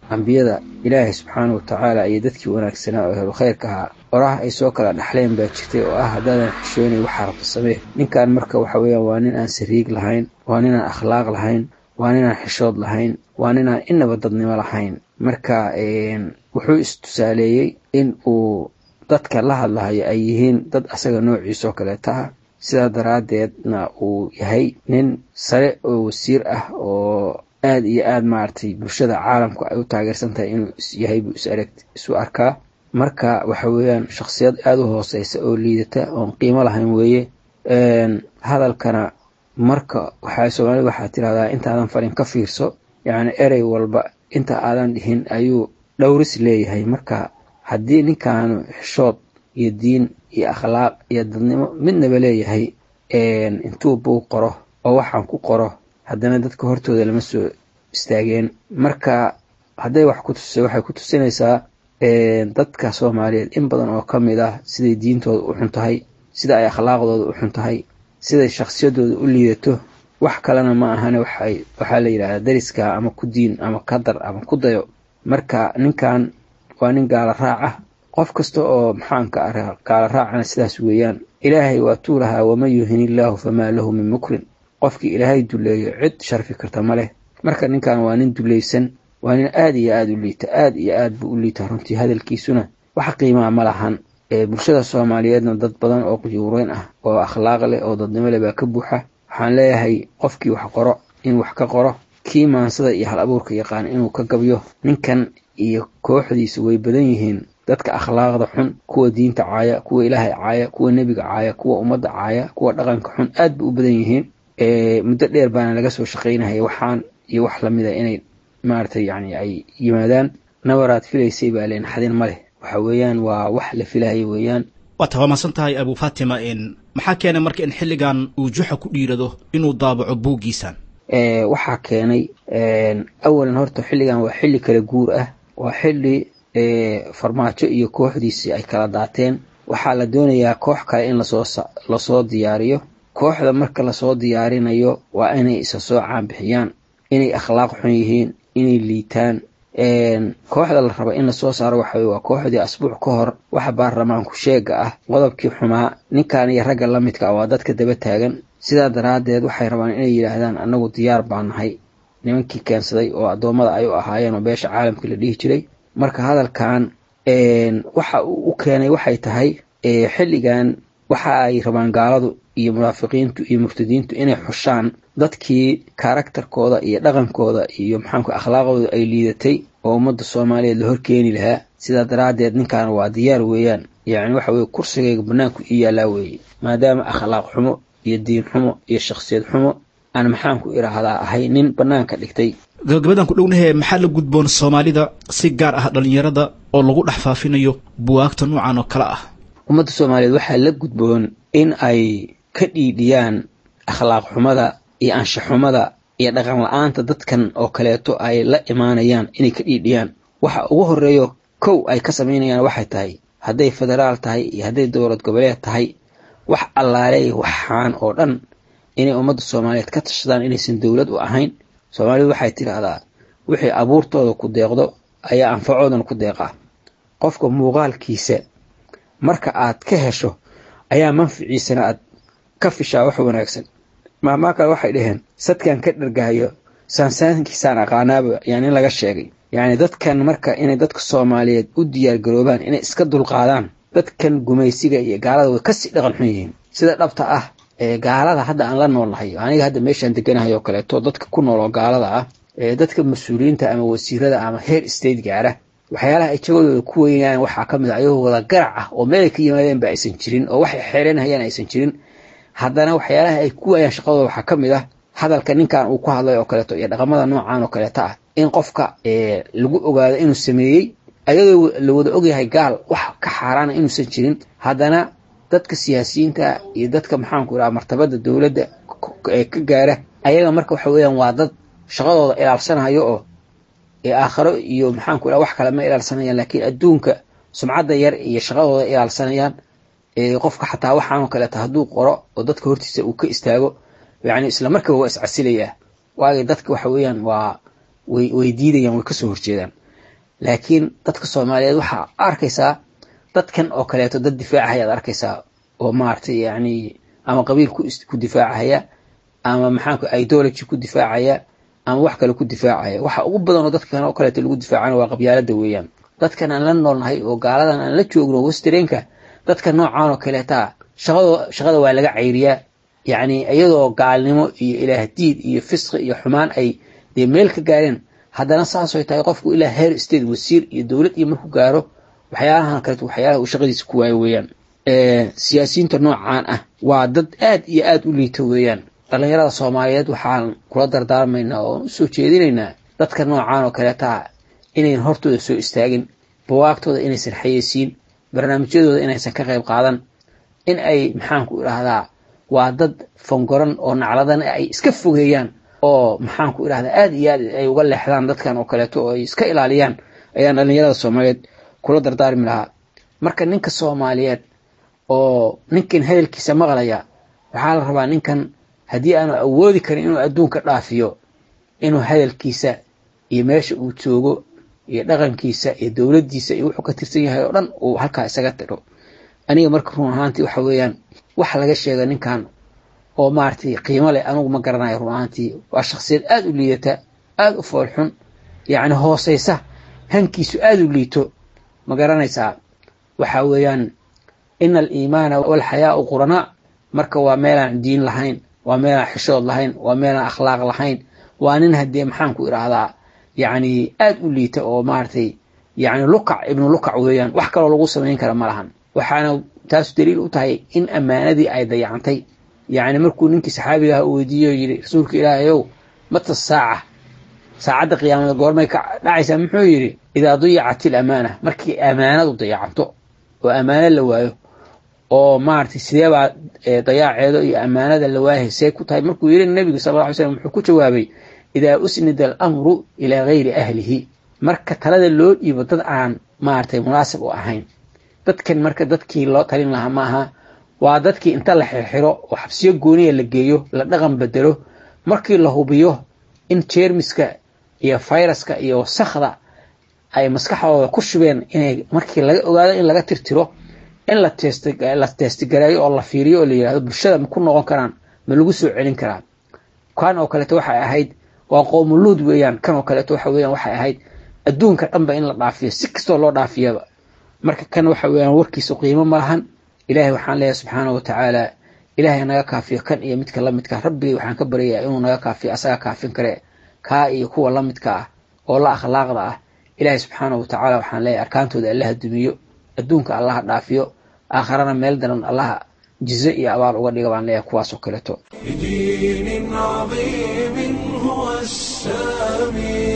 Speaker 12: ambiyada ilaahay subxaanahu watacaala iyo dadkii wanaagsanaa oo ahlu khayrka ahaa oraha ay soo kala dhaxleen baa jirtay oo ah haddaadan xishoonayn waxaa rabta samee. ninkan marka waxa weeyaan waa nin aan sariig lahayn, waa nin aan akhlaaq lahayn, waa nin aan xishood lahayn, waa nin aan inaba dadnimo lahayn. marka wuxuu istusaaleeyey in uu dadka la hadlahayo ay yihiin dad asaga noociisoo kaleeta ah, sidaa daraaddeedna uu yahay nin sare oo wasiir ah oo aad iyo aad maaragtay bulshada caalamku ay u taageersan tahay inuu yahay buu isu arkaa. marka waxa weeyaan shakhsiyad aad u hooseysa oo liidata oon qiimo lahayn weeye. hadalkana marka soomaalida waxaa tirahdaa intaadan farin ka fiirso, yacni erey walba inta aadan dhihin ayuu dhowris leeyahay. marka haddii ninkaanu xishood iyo diin iyo akhlaaq iyo dadnimo midnaba leeyahay, intuu buug qoro oo waxaan ku qoro haddana dadka hortooda lama soo istaageen. marka hadday wax ku tusay waxay ku tusinaysaa dadka Soomaaliyeed in badan oo ka mid ah siday diintooda u xun tahay, sida ay akhlaaqdooda u xun tahay, siday shakhsiyadooda u liidato. wax kalena ma ahane waxaa la yidhaahdaa dariska ama ku diin ama ka dar ama ku dayo. marka ninkan waa nin gaala raac ah. qof kasta oo maxaanka ah gaala raacana sidaas weeyaan. ilaahay waa tuu lahaa waman yuhini illaahu famaa lahu min mukrin. qofkii ilaahay duleeyo cid sharfi karta ma leh. marka ninkan waa nin dulaysan, waa nin aad iyo aad u liita, aad iyo aad buu u liita runtii. hadalkiisuna wax qiimaa ma lahan. bulshada Soomaaliyeedna dad badan oo quyuureyn ah oo akhlaaq leh oo dadnimo leh baa ka buuxa. waxaan leeyahay qofkii wax qoro in wax ka qoro, kii maansada iyo hal abuurka yaqaan inuu ka gabyo. ninkan iyo kooxdiisa way badan yihiin dadka akhlaaqda xun, kuwa diinta caaya, kuwa ilaahay caaya, kuwa nebiga caaya, kuwa ummadda caaya, kuwa dhaqanka xun aad bay u badan yihiin. muddo dheer baana laga soo shaqaynahaya waxaan iyo wax lamida inay maaragtay yani ay yimaadaan. nabaraad filaysay baa leen xadin ma leh. waxa weeyaan waa wax la filayo weeyaan.
Speaker 2: waa tabaamasan tahay Abu Fatima. maxaa keenay marka in xilligan uu Juxa ku dhiirado inuu daabaco buuggiisan?
Speaker 12: waxaa keenay awalan horta xilligan waa xilli kala guur ah, waa xilli farmaajo iyo kooxdiisii ay kala daateen. waxaa la doonayaa koox kale in lasoo diyaariyo. kooxda marka lasoo diyaarinayo waa inay isa soo caanbixiyaan, inay akhlaaq xun yihiin, inay liitaan. kooxda la raba in lasoo saaro waa kooxdii asbuuc ka hor waxa baarlamaanku sheega ah qodobkii xumaa. ninkan iyo ragga la midka waa dadka daba taagan. sidaa daraaddeed waxay rabaan inay yidhaahdaan annagu diyaar baan nahay nimankii keensaday oo addoommada ay u ahaayeen oo beesha caalamka la dhihi jiray. marka hadalkan waxa uu u keenay waxay tahay xilligan waxa ay rabaan gaaladu iyo munaafiqiintu iyo murtadiintu inay xushaan dadkii karakterkooda iyo dhaqankooda iyo akhlaaqooda ay liidatay oo ummadda Soomaaliyeed la horkeeni lahaa. sidaa daraaddeed ninkan waa diyaar weeyaan. yacni waxa weeye kursigayga bannaanku ii yaalaa weeye, maadaama akhlaaq xumo iyo diin xumo iyo shakhsiyad xumo aan maxaanku idhaahdaa ahay nin bannaanka dhigtay.
Speaker 2: gabagabadan ku dhownahe maxaa la gudboon Soomaalida si gaar ah dhalinyarada oo lagu dhex faafinayo buwaagta noocan oo kale ah?
Speaker 12: ummadda Soomaaliyeed waxaa la gudboon in ay ka dhiidhiyaan akhlaaq xumada iyo anshax xumada iyo dhaqan la'aanta dadkan oo kaleeto ay la imaanayaan inay ka dhiidhiyaan. waxa ugu horeeyo kow ay ka samaynayaan waxay tahay hadday federaal tahay iyo hadday dowlad goboleed tahay, wax allaale waxaan oo dhan inay ummadda Soomaaliyeed ka tashadaan inaysan dowlad u ahayn. Soomaalidu waxay tiraahdaa wixii abuurtooda ku deeqdo ayaa anfacoodana ku deeqaa. qofka muuqaalkiisa marka aad ka hesho ayaa manficiisana aad ka fishaa wax wanaagsan. maamaa kale waxay dhaheen sadkan ka dhargahayo saansaankiisaan aqaanaaba yani in laga sheegay. yani dadkan marka inay dadka Soomaaliyeed u diyaar garoobaan inay iska dulqaadaan dadkan gumaysiga iyo gaalada way kasii dhaqan xun yihiin. sida dhabta ah gaalada hadda aan la noolnahay, aniga hadda meeshaan deganahay oo kaleeto dadka ku nool oo gaalada ah, dadka mas-uuliyiinta ama wasiirada ama heer state gaara, waxyaalaha ay jawadooda ku weynayaan waxaa ka mid ah ayagoo wada garac ah oo meel ay ka yimaadeen ba aysan jirin oo waxay xeeranayaan aysan jirin. haddana waxyaalaha ay ku waayaan shaqadooda waxaa ka mid ah hadalka ninkan uu ku hadlay oo kaleeto iyo dhaqamada noocan oo kaleeto ah in qofka lagu ogaado inuu sameeyey ayadoo la wada ogyahay gaal wax ka xaaraana inuusan jirin. haddana dadka siyaasiyiinta iyo dadka maxaanku idhaha martabada dowladda ee ka gaara ayaga marka waxa weeyaan waa dad shaqadooda ilaalsanayo oo aakhiro iyo maxaanku idhaha wax kale ma ilaalsanayaan, laakiin adduunka sumcadda yar iyo shaqadooda ilaalsanayaan. qofka xataa waxaanoo kaleeto hadduu qoro oo dadka hortiisa uu ka istaago yani isla markaba waa iscasilayaa. waayo dadka waxa weeyaan waa way diidayaan, way kasoo horjeedaan. laakiin dadka Soomaaliyeed waxaa arkaysaa dadkan oo kaleeto dad difaacaya arkaysaa oo maartay yani ama qabiil ku difaacaya ama maxaan ku ideology ku difaacaya ama wax kale ku difaacaya waxa ugu badan oo dadkan oo kaleeto lagu difaacana waa qabyaalada weeyaan dadkan aan la noolnahay oo gaaladan aan la joogno westernka dadka noocaan oo kaleeta shaqada waa laga cayriyaa yani iyadoo gaalnimo iyo ilaah diid iyo fisqi iyo xumaan ay meel ka gaareen haddana saas ay tahay qofku ilaa heer state wasiir iyo dawlad iyo markuu gaaro waxyaalahan kale waxyaalaha uu shaqadiisa ku waayo weeyaan siyaasiyiinta noocaan ah waa dad aad iyo aad u liito weeyaan dhalinyarada Soomaaliyeed waxaan kula dardaarmaynaa oo u soo jeedinaynaa dadka noocaan oo kaleeta inay hortooda soo istaagin buwaagtooda inaysan xayeysiin barnaamijyadooda inaysan ka qayb qaadan in ay maxaan ku iraahdaa waa dad fangoran oo nacladan ay iska fogeeyaan oo maxaan ku iraahdaa aad iyo aad ay uga leexdaan dadkan oo kaleeto oo ay iska ilaaliyaan ayaan dhalinyarada Soomaaliyeed kula dardaarmi lahaa marka ninka Soomaaliyeed oo ninkan hadalkiisa maqlaya waxaa la rabaa ninkan haddii aanu awoodi karin inuu adduunka dhaafiyo inuu hadalkiisa iyo meesha uu joogo iyo dhaqankiisa iyo dawladdiisa iyo wuxuu ka tirsan yahay oo dhan uu halkaa isaga tiro aniga marka run ahaantii waxa weeyaan wax laga sheega ninkan oo maartay qiimo leh anigu ma garanayo run ahaantii waa shakhsiyad aad u liidata aad u foolxun yani hooseysa hankiisu aad u liito ma garanaysaa waxa weeyaan in al-iimaana wal hayaa qurana marka waa meelaan diin lahayn waa meelaan xishood lahayn waa meelaan akhlaaq lahayn waa nin hadii maxaan ku iraahdaa yani aad u liita oo maartay yani ibn lukac weeyaan wax kale lagu sameyn kara ma lahan waxaana taas daliil u tahay in amaanadii ay dayacantay yani markuu ninkii saxaabiga ah weydiiyo yiri rasuulka ilaahayow mata saacada qiyaamada goormay ka dhacaysaa muxuu yiri idaa dayacatil amaana markii amaanadu dayacanto oo amaana la waayo oo maartay sidee baa dayaaceedo iyo amaanada la waahayay ku tahay markuu yiri nabiga sallallahu alayhi wasallam wuxuu ku jawaabay idaa usnida al-amru ila ghayri ahlihi marka talada loo dhiibo dad aan maartay munaasib u ahayn dadkan marka dadkii loo talin lahaa maaha waa dadkii inta la xirxiro oo xabsiyo gooniya la geeyo la dhaqan bedelo markii la hubiyo in jeermiska iyo fayraska iyo wasakhda ay maskaxdooda ku shubeen inay markii laga ogaado in laga tirtiro in la testigareeyo oo la fiiriyo oo la yiraahdo bulshada ma ku noqon karaan ma lagu soo celin karaa kan oo kale waxay ahayd waa qoomuluud weeyaan kan oo kale waxa weeyaan waxay ahayd adduunka dhanba in la dhaafiyo si kastoo loo dhaafiyaba marka kan waxa weeyaan warkiisa qiimo ma lahan ilaahay waxaan leeyahay subxaanahu wa tacaala ilaahay naga kaafiyo kan iyo midka la midka rabbi waxaan ka baryayaa inuu naga kaafiyo asaga kaafin kare ka iyo kuwa la midka ah oo la akhlaaqda ah ilaahay subxaanahu wa tacaala waxaan leeyahay arkaantooda Allah dumiyo adduunka Allah dhaafiyo aakhirana meel daran Allah jizo iyo abaal uga dhiga baan leeyahay kuwaas oo kaleeto
Speaker 1: بدين عظيم هو السامي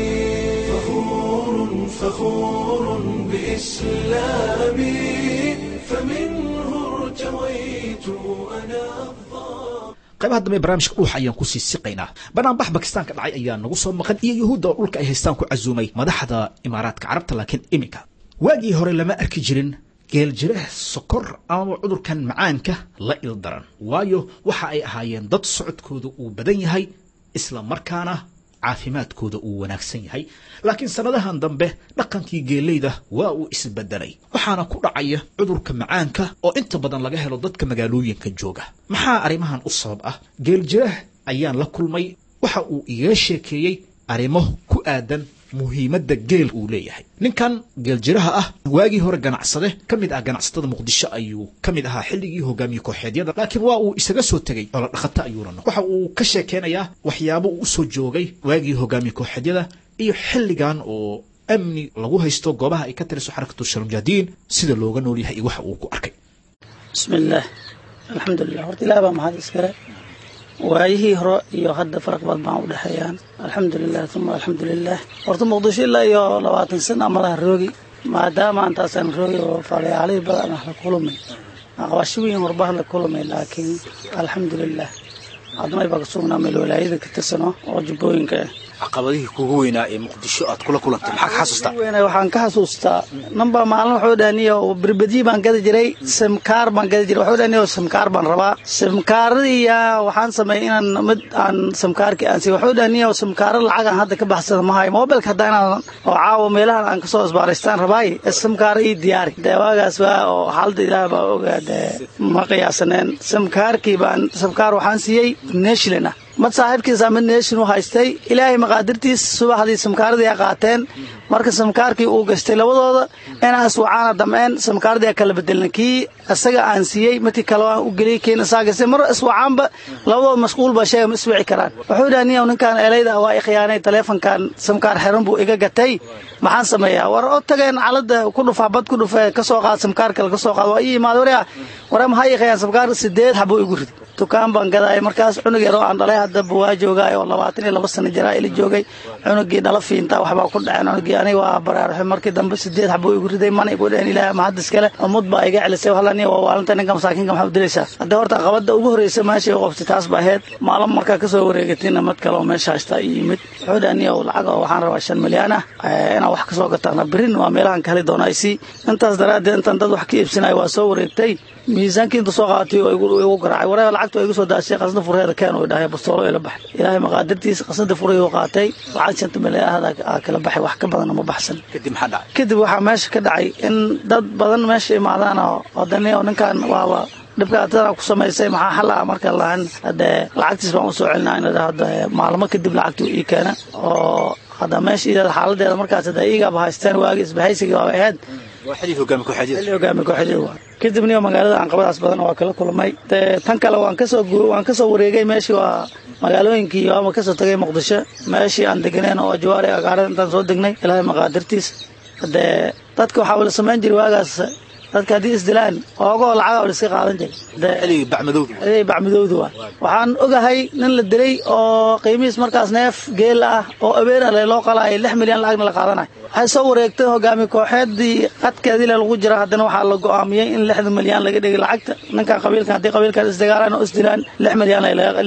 Speaker 1: فخور بإسلامي فمنه ارتويت أنا
Speaker 2: qaybaha dambe barnaamijka dhuuxa ayaan ku sii siqaynaa banaanbax bakistaanka dhacay ayaa nagu soo maqan iyo yuhuudda oo dhulka ay haystaan ku casuumay madaxda imaaraadka carabta laakiin iminka waagii hore lama arki jirin geeljire sokor ama cudurkan macaanka la ildaran waayo waxa ay ahaayeen dad socodkooda uu badan yahay isla markaana caafimaadkooda uu wanaagsan yahay laakiin sanadahan dambe dhaqankii geeleyda waa uu isbedelay waxaana ku dhacaya cudurka macaanka oo inta badan laga helo dadka magaalooyinka jooga maxaa arrimahan u sabab ah geeljire ayaan la kulmay waxa uu iga sheekeeyay arrimo ku aadan muhiimadda geel uu leeyahay ninkan geeljiraha ah waagii hore ganacsade kamid ah ganacsatada muqdisho ayuu kamid ahaa xilligii hogaamiye kooxeedyada laakiin waa uu isaga soo tagay oo la dhaqata ayuuna waxa uu ka sheekeynayaa waxyaabo uu soo joogay waagii hogaamiye kooxeedyada iyo xilligan oo amni lagu haysto goobaha ay ka tiriso xarakatu shalmujahdiin sida looga nool yahay waxa uu ku arkay
Speaker 13: bismillaah alxamdulilah horta ilaah baa mahad iskale waayihii hore iyo hadda faraq badan baan u dhaxeeyaan alxamdulilah uma alxamdulilah horta muqdisho ilaa iyo 20 sano amadaha roogi maadaama intaasaan roogi oo faaliyaalay badan la kulmay aqwaashiin warbah la kulmay laakiin alxamdulilah hadmay baa sugnaa meel walaayada ka tirsano oo jubbooyinka
Speaker 2: caqabadihii kugu weynaa ee muqdisho aad kula kulantay maxaa ka xasuustaa
Speaker 13: waxaan ka xasuustaa namba maalin wuxuu dhahniyo birbadii baan gadi jiray simkaar baan gadi jiray wuxuu dhahniyo simkaar baan rabaa simkaaradiya waxaan sameeyay inaan mid aan simkaarkii aan si wuxuu dhahniyo simkaaro lacag aan hadda ka baxsada ma hayo mobilka hadda inaan oo caawa meelahan aan kasoo isbaaraystaan rabaay simkaar ii diyaari deewaagaas waa oo xaalada ilaah baa ogaade ma qiyaasaneen simkaar waxaan siiyey national mad saaxiibkiisa mid nation u haystay ilaahay maqaadirtiis subaxdii simkaaradii qaateen marka simkaarkii uu gashtay labadooda inaan iswacaana dameen simkaaradii kala bedelna kii asaga aan siiyey markii kale aan u geliyay keen asaagasay mar iswacaanba labadooda mashquul ba sheegay iswici karaan wuxuu dhaaniyo ninkan elayda waa ikhyaanay teleefankan simkaar xiran buu iga gatay maxaan sameeyaa war oo tageen calada ku dhufaa bad ku dhufay ka soo qaad simkaar kale ka soo qaad waa iimaad war ma hay ikhyan simkaar 8 xabo igu rid dukaan baan gaday markaas cunug yar oo aan dhalay hadda buwaa joogay oo 22 sano jira ila joogay cunugii dhala fiinta waxba ku dhacay cunugii aniga waa baraarxay markii dambe 8 xabo igu riday mana igu dhaan ilaahay ma hadda iskale umad baa iga celisay halani waa waalinta ninka masaakiinka waxa u dilaysaa hadda horta qabada ugu horeysay maashii qofti taas baa heed maalin markaa ka soo wareegatina mad kale oo meesha haysta yimid wuxuu dhaaniyo lacag waxaan rabaa 5 milyan ah inaan wax ka soo gatana birin waa meelahan kale doonaysi intaas daraaddeed intaan dad wax ka iibsanay waa soo wareegtay miisaankii inta soo qaatay oo igu garaacay waraa lacagtu igu soo daashay qasna fureeda keen oo dhahay bastoolo ila baxay ilaahay maqaadirtiisa qasnada fureeyo qaatay lacag 5 milyan ah kala baxay wax ka badan ma baxsan kadib waxa meesha ka dhacay in dad badan meesha imaadaan oo wadaniyo ninkan waaba dhibkaatada ku sameysay maxaa xal ah marka laan hada lacagtiis baan u soo celinaa in hada maalmo kadib lacagtu ii keena oo hada meesha iyada xaaladeeda markaas hada iiga bahaystaan waagi isbahaysiga waa ahayd
Speaker 2: waxay hogaami ku xidid
Speaker 13: kadibna magaalada aan qabadaas badan waa kala kulmay tan kale waan ka soo wareegay meeshii waa magaalooyinkii waa ka soo tagay Muqdisho meeshii aan deganeen oo jawaari agaarada intaan soo degnay ilaahay maqaadirtiis hada dadka waxa wala sameyn jiray waagaas dadka hadii isdilaan oogo lacag oo iska qaadan jiray bacmadowdu waxaan ogahay nin la dilay oo qiimihiis markaas neef geel ah oo abeena loo qalay 6 milyan lacag la qaadanay waxay soo wareegtay hogaami kooxeedii qadkeedii lagu jira hadana waxa la go'aamiyay in 6 milyan laga dhigay lacagta ninka qabiilka hadii qabiilka isdagaalaan oo isdilaan 6 milyan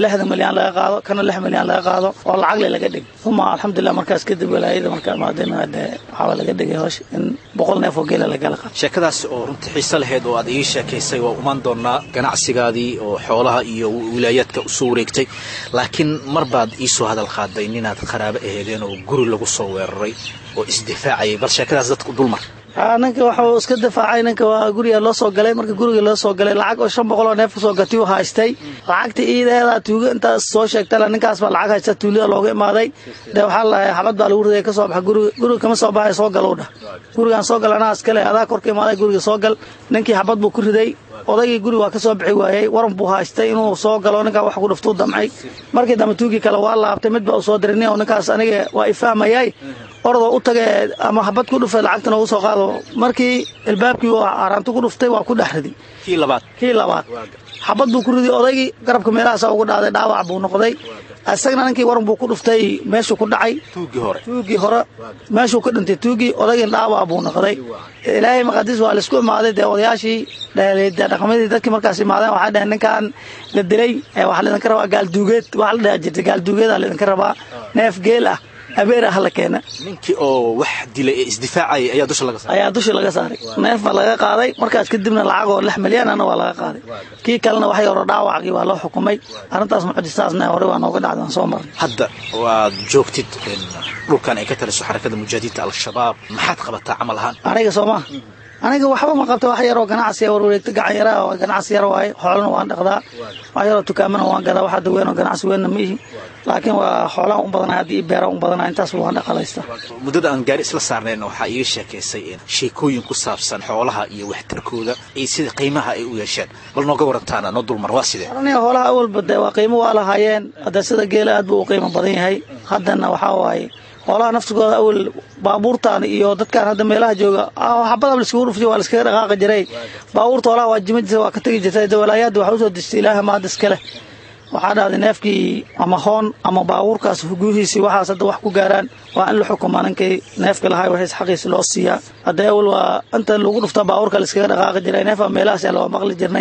Speaker 13: laga qaado kana 6 milyan laga qaado oo lacag laga dhigay kuma alxamdulillah markaas kadib walaayada markaa maadina waxa laga dhigay hoosh in 100 neef oo geel laga qaado
Speaker 2: sheekadaas oo runtii xiiso lahayd oo aad ii sheekaysay waa umaan doonaa ganacsigaadii oo xoolaha iyo wilaayadka u soo wareegtay laakiin marbaad ii soo hadal qaaday inaad qaraabo aheedeen oo guri lagu soo weeraray oo isdifaacay bal sheekadaas dadku dulmar
Speaker 13: ninka waxa uu iska difaacay ninka waa guriga loo soo galay markii guriga loo soo galay lacag oo 500 oo neef soo gatay oo haystay lacagta iideeda tuuga inta soo sheegtay ninkaas baa lacag haysta tuulada looga imaaday waxa la xabad baa lagu riday ka soo bax guriga kama soo baxay soo galowda gurigan soo galana askale adaa korka imaaday guriga soo gal ninkii xabad buu ku riday odaygii guriga waa ka soo bixi waayay waran buu haystay inuu soo galo ninka wax ku dhufto damcay markii dambe tuugii kale waa laabtay mid baa u soo dirinay oo ninkaas aniga waa ifahmayay ordo u tagay ama xabad ku dhufay lacagtana uu soo qaado markii albaabkii waa arantu ku dhuftay waa ku dhaxriday kii labaad xabad buu ku riday odaygii garabka meelahaas ugu dhaaday dhaawac buu noqday asagna ninkii waran buu ku dhuftay meeshuu ku dhacay tuugii hore meeshuu ka dhintay tuugii odaygii dhaawac buu noqday ilaahay maqadis waa la isku imaaday odayaashii dhaqamadii dadkii markaas imaadeen waxa dhahan ninkan la dilay waxa la idin ka rabaa gaalduugeed waxa la dhaha jirtay gaalduugeed la idin ka rabaa neef geel ah abeer ah la keena
Speaker 2: ninkii oo wax dilay ee isdifaacay ayaa dusha laga saaray neef laga qaaday markaas kadibna lacag oo 6 milyan ana waa laga qaaday kii kalena wax yar oo dhaawacii waa loo xukumay arintaas mucjisaasna hore waa nooga dhacday soo mar hadda waad joogtid dhulkan ay ka taliso xarakada mujaahidiinta al-shabaab maxaad qabataa amal ahaan
Speaker 13: aniga Soomaa aniga waxba ma qabto wax yar oo ganacsi ah wareegta gacan yar oo ganacsi yar waay xoolana waan dhaqdaa wax yar oo dukaamana waan gadaa waxa weyn oo ganacsi weyn ma yihiin laakiin waa xoolaha u badan hadii beera u badan intaas waan dhaqalaysta
Speaker 2: muddada aan gaari isla saarneen waxa iga sheekaysay sheekooyin ku saabsan xoolaha iyo waxtarkooda iyo sida qiimaha ay u yeesheen bal nooga warantaana noo dulmar waa sidee
Speaker 13: aniga xoolaha awal bada waa qiimo waa lahaayeen hada sida geela aad buu u qiimo badan yahay hadana waxa waay xoolaha naftigooda awal baabuurtaan iyo dadkan hadda meelaha jooga xabada la isku dhufay waa la iska dhaqaaqi jiray baabuurta xoolaha waa jimid waa ka tagi jirtay dawlaayada waxa soo distay ilaaha ma iskale waxa dhacday neefkii ama hoon ama baabuurkaas huguuhiisi waxa sadda wax ku gaaraan waa in la xukumo ninkii neefka lahaay waxa xaqiis loo siiyaa hadda awal waa inta lagu dhufta baabuurka la iska dhaqaaqi jiray neefa meelahaas loo maqli jirnay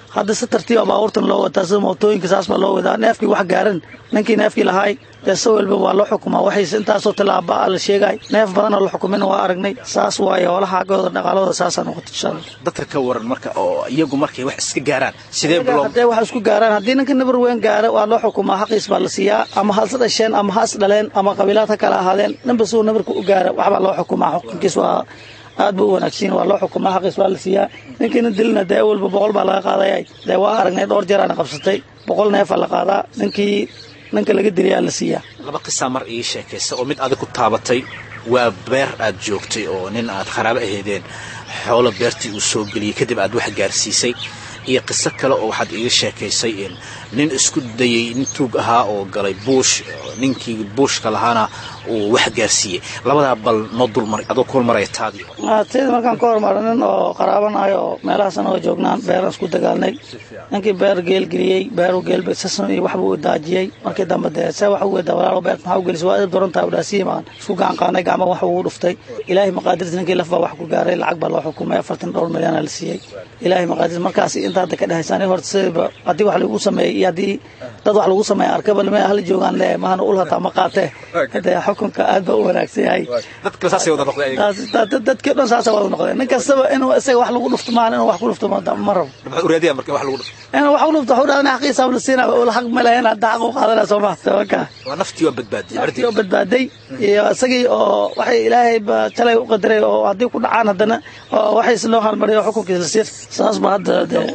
Speaker 13: hadda si tartiiba baabuurtan loo wataa sida mootooyinka saas baa loo wadaa neefkii wax gaaran ninkii neefkii lahaay dee si walba waa loo xukumaa waxayse intaasoo tilaaba la sheegay neef badanoo la xukumina waa aragnay saas waaye hoolaha xaggooda dhaqaalooda saasaa noqota insha allah
Speaker 2: dadka ka waran marka oo iyagu markay wax iska gaaraan sidee
Speaker 13: haddee wax isku gaaraan haddii ninka nabar weyn gaara waa loo xukumaa xaqiis baa la siiyaa ama has dhasheen ama has dhaleen ama qabiilaad ha kala ahaadeen ninba suu nabarka u gaara waxbaa loo xukumaa xukunkiis waa aad buu u wanaagsan waa loo xukumaa xaqiis waa la siiyaa ninkiina dilina dee awalba 100 baa laga qaadayay dee waa aragnay dhowr jeer aan qabsatay 100 neef la qaadaa ninka laga diliyaa la siiyaa
Speaker 2: laba qisa mar ii sheekaysa oo mid adag ku taabatay waa beer aad joogtay oo nin aad kharaabo aheedeen xoolo beertii uu soo galiyay kadib aad wax gaarsiisay iyo qiso kale oo waxaad iga sheekaysay in nin isku dayay in tuug ahaa oo galay buush ninkii buushka lahaana uu wax gaarsiiyay labada bal noo dulmar adoo ku maray taadi
Speaker 13: teed markaan ka hormarnin oo qaraabanayo oo meelahaasna oo joognaan beeran isku dagaalnay ninkii beer geel geliyay beeru geel beesasan iyo waxba uu daajiyay markii dambe deesa wax uu walaalo beer maxaa u gelisay waa doronta u dhaasiimaan isku gacan qaanay gacmo wax uu dhuftay ilaahay maqaadirta ninkii lafba wax ku gaaray lacag baa loo xukumay 40 milyan la siiyay ilaahay maqaadir markaas inta ka dhahaysaan horta sidaba hadii wax lagu sameeyay hadii dad wax lagu sameeyay arkaba lama hal joogan le maana ul hata ma qaatay hada xukunka aad baa u wanaagsan yahay
Speaker 2: dadka saasay wada noqday
Speaker 13: dadka dhan saasay wada noqday nin kastaba inuu isaga wax lagu dhufto maana inuu wax ku dhufto ma rabo
Speaker 2: wuxuu raadiyaa markii wax lagu dhufto
Speaker 13: inuu wax ku dhufto xuraana xaqiisa uu siinaa oo xaq ma lahayn hada xaq u qaadana Soomaa sababka
Speaker 2: waa naftii waa
Speaker 13: badbaaday iyo isagii oo waxay ilaahay ba talay u qadaray oo hadii ku dhacaan hadana waxay loo halmariyo xukunkiisa siir saas ba hadda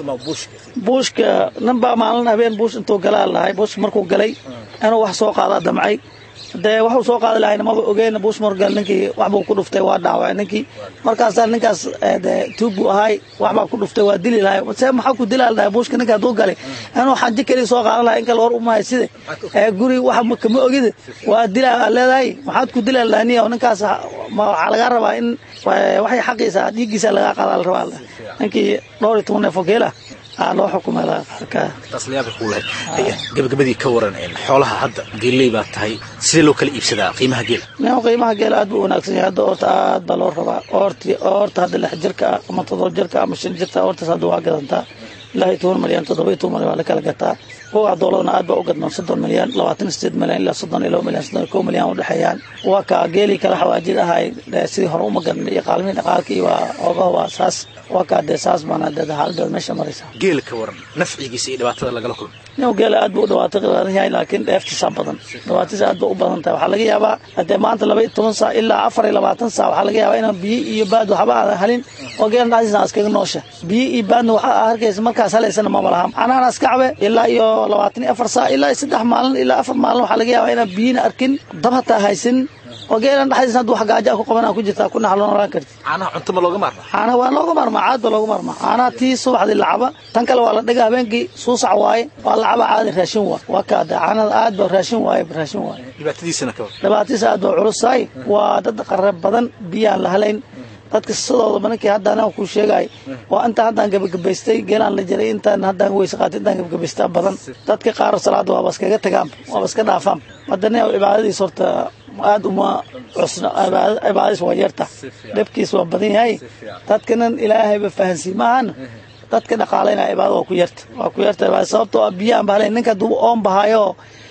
Speaker 13: buushka namba maalin habeen buush intuu galaa lahay buush markuu galay inuu wax soo qaada damcay dee wuxuu soo qaadi lahayn maba ogeyn buush morgal ninkii waxbuu ku dhuftay waa dhaaway ninkii markaas ninkaas tuubu ahay waxbaa ku dhuftay waa dili lahay see maxaa ku dilaa lahay buushka ninka duu galay inuu xaji kali soo qaadan lahay in kale war u mahay sida guri waxa kama ogid waa dilaa leedahay maxaad ku dilaa lahayn oo ninkaas waxa laga rabaa in waxay xaqiisa dhigiisa laga qaadan rabaa ninkii 12 neef oo geela loo xukumay ka
Speaker 2: tasliyaad ku leeyahay gabagabadii ka waran in xoolaha hadda geelay baa tahay sidee loo kala iibsadaa qiimaha geela
Speaker 13: qiimaha geela aad buu wanaagsan yahay aad baa loo rabaa oorta hadda 6 jirka ama 7 jirka ama 5 jirka oorta hadda waa gadantaa ilaahay 2 milyan 7 milyan waa la kala gataa oo dawladna aad baa u gadnaa 30 milyan 28 milyan ilaa 30 milyan 30 milyan u dhaxayaan waa ka geeli kala xawaajid ahay sidii hore uma gadnay iyo qaalmin dhaqaalkii waa oga waa saas waa ka deesaas bana dad haaldood meesha maraysa
Speaker 2: geel ka waran nafcigiisa iyo dhibaatada laga kulmo
Speaker 13: geel aad buu dhibaato yahay laakiin dheeftiisa badan dhibaatadiisa aad buu u badan tahay waxa laga yaabaa hadee maanta 12 saac ilaa 24 saac waxa laga yaabaa in biyo iyo baad waxba aan halin oo geel naasina askaga noosha biyo iyo baadna waxa arkaysa markaas haleysana ma malaha anana askacbe ilaa iyo 24 saac ilaa 3 maalin ilaa 4 maalin waxa laga yaabaa in biyo arkin dabata haysan oo geelan dhaxaysan dad wax gaajo ku qabanaa ku jirta ku naxloonaan karti
Speaker 2: ana cunto ma looga marma
Speaker 13: ana waa looga marma caad looga marma ana tii subaxdii lacaba tan kale waa la dhigaa habeenkii suusac waaye waa lacaba caadi raashin waa ka ana aad baa raashin waaye
Speaker 2: dhibaatadiisana ka
Speaker 13: dhibaatadiisa aad baa culusay waa dad qarab badan biyaan la helayn dadka sidooda markii hadda aan ku sheegay waa inta hadda gabagabaystay geelan la jiray inta hadda weysa qaatay inta gabagabaystay badan dadka qaar salaad waa bas kaga tagaan waa bas ka dhaafaan madana cibaadadiisa horta aad uma cusna cibaadadiisa waa yarta dabkiisa waa badan yahay dadkana ilaahay ba fahansiimaan dadka dhaqaaleena cibaadada waa ku yarta sababtoo biyaan baa ninka duu oon bahayo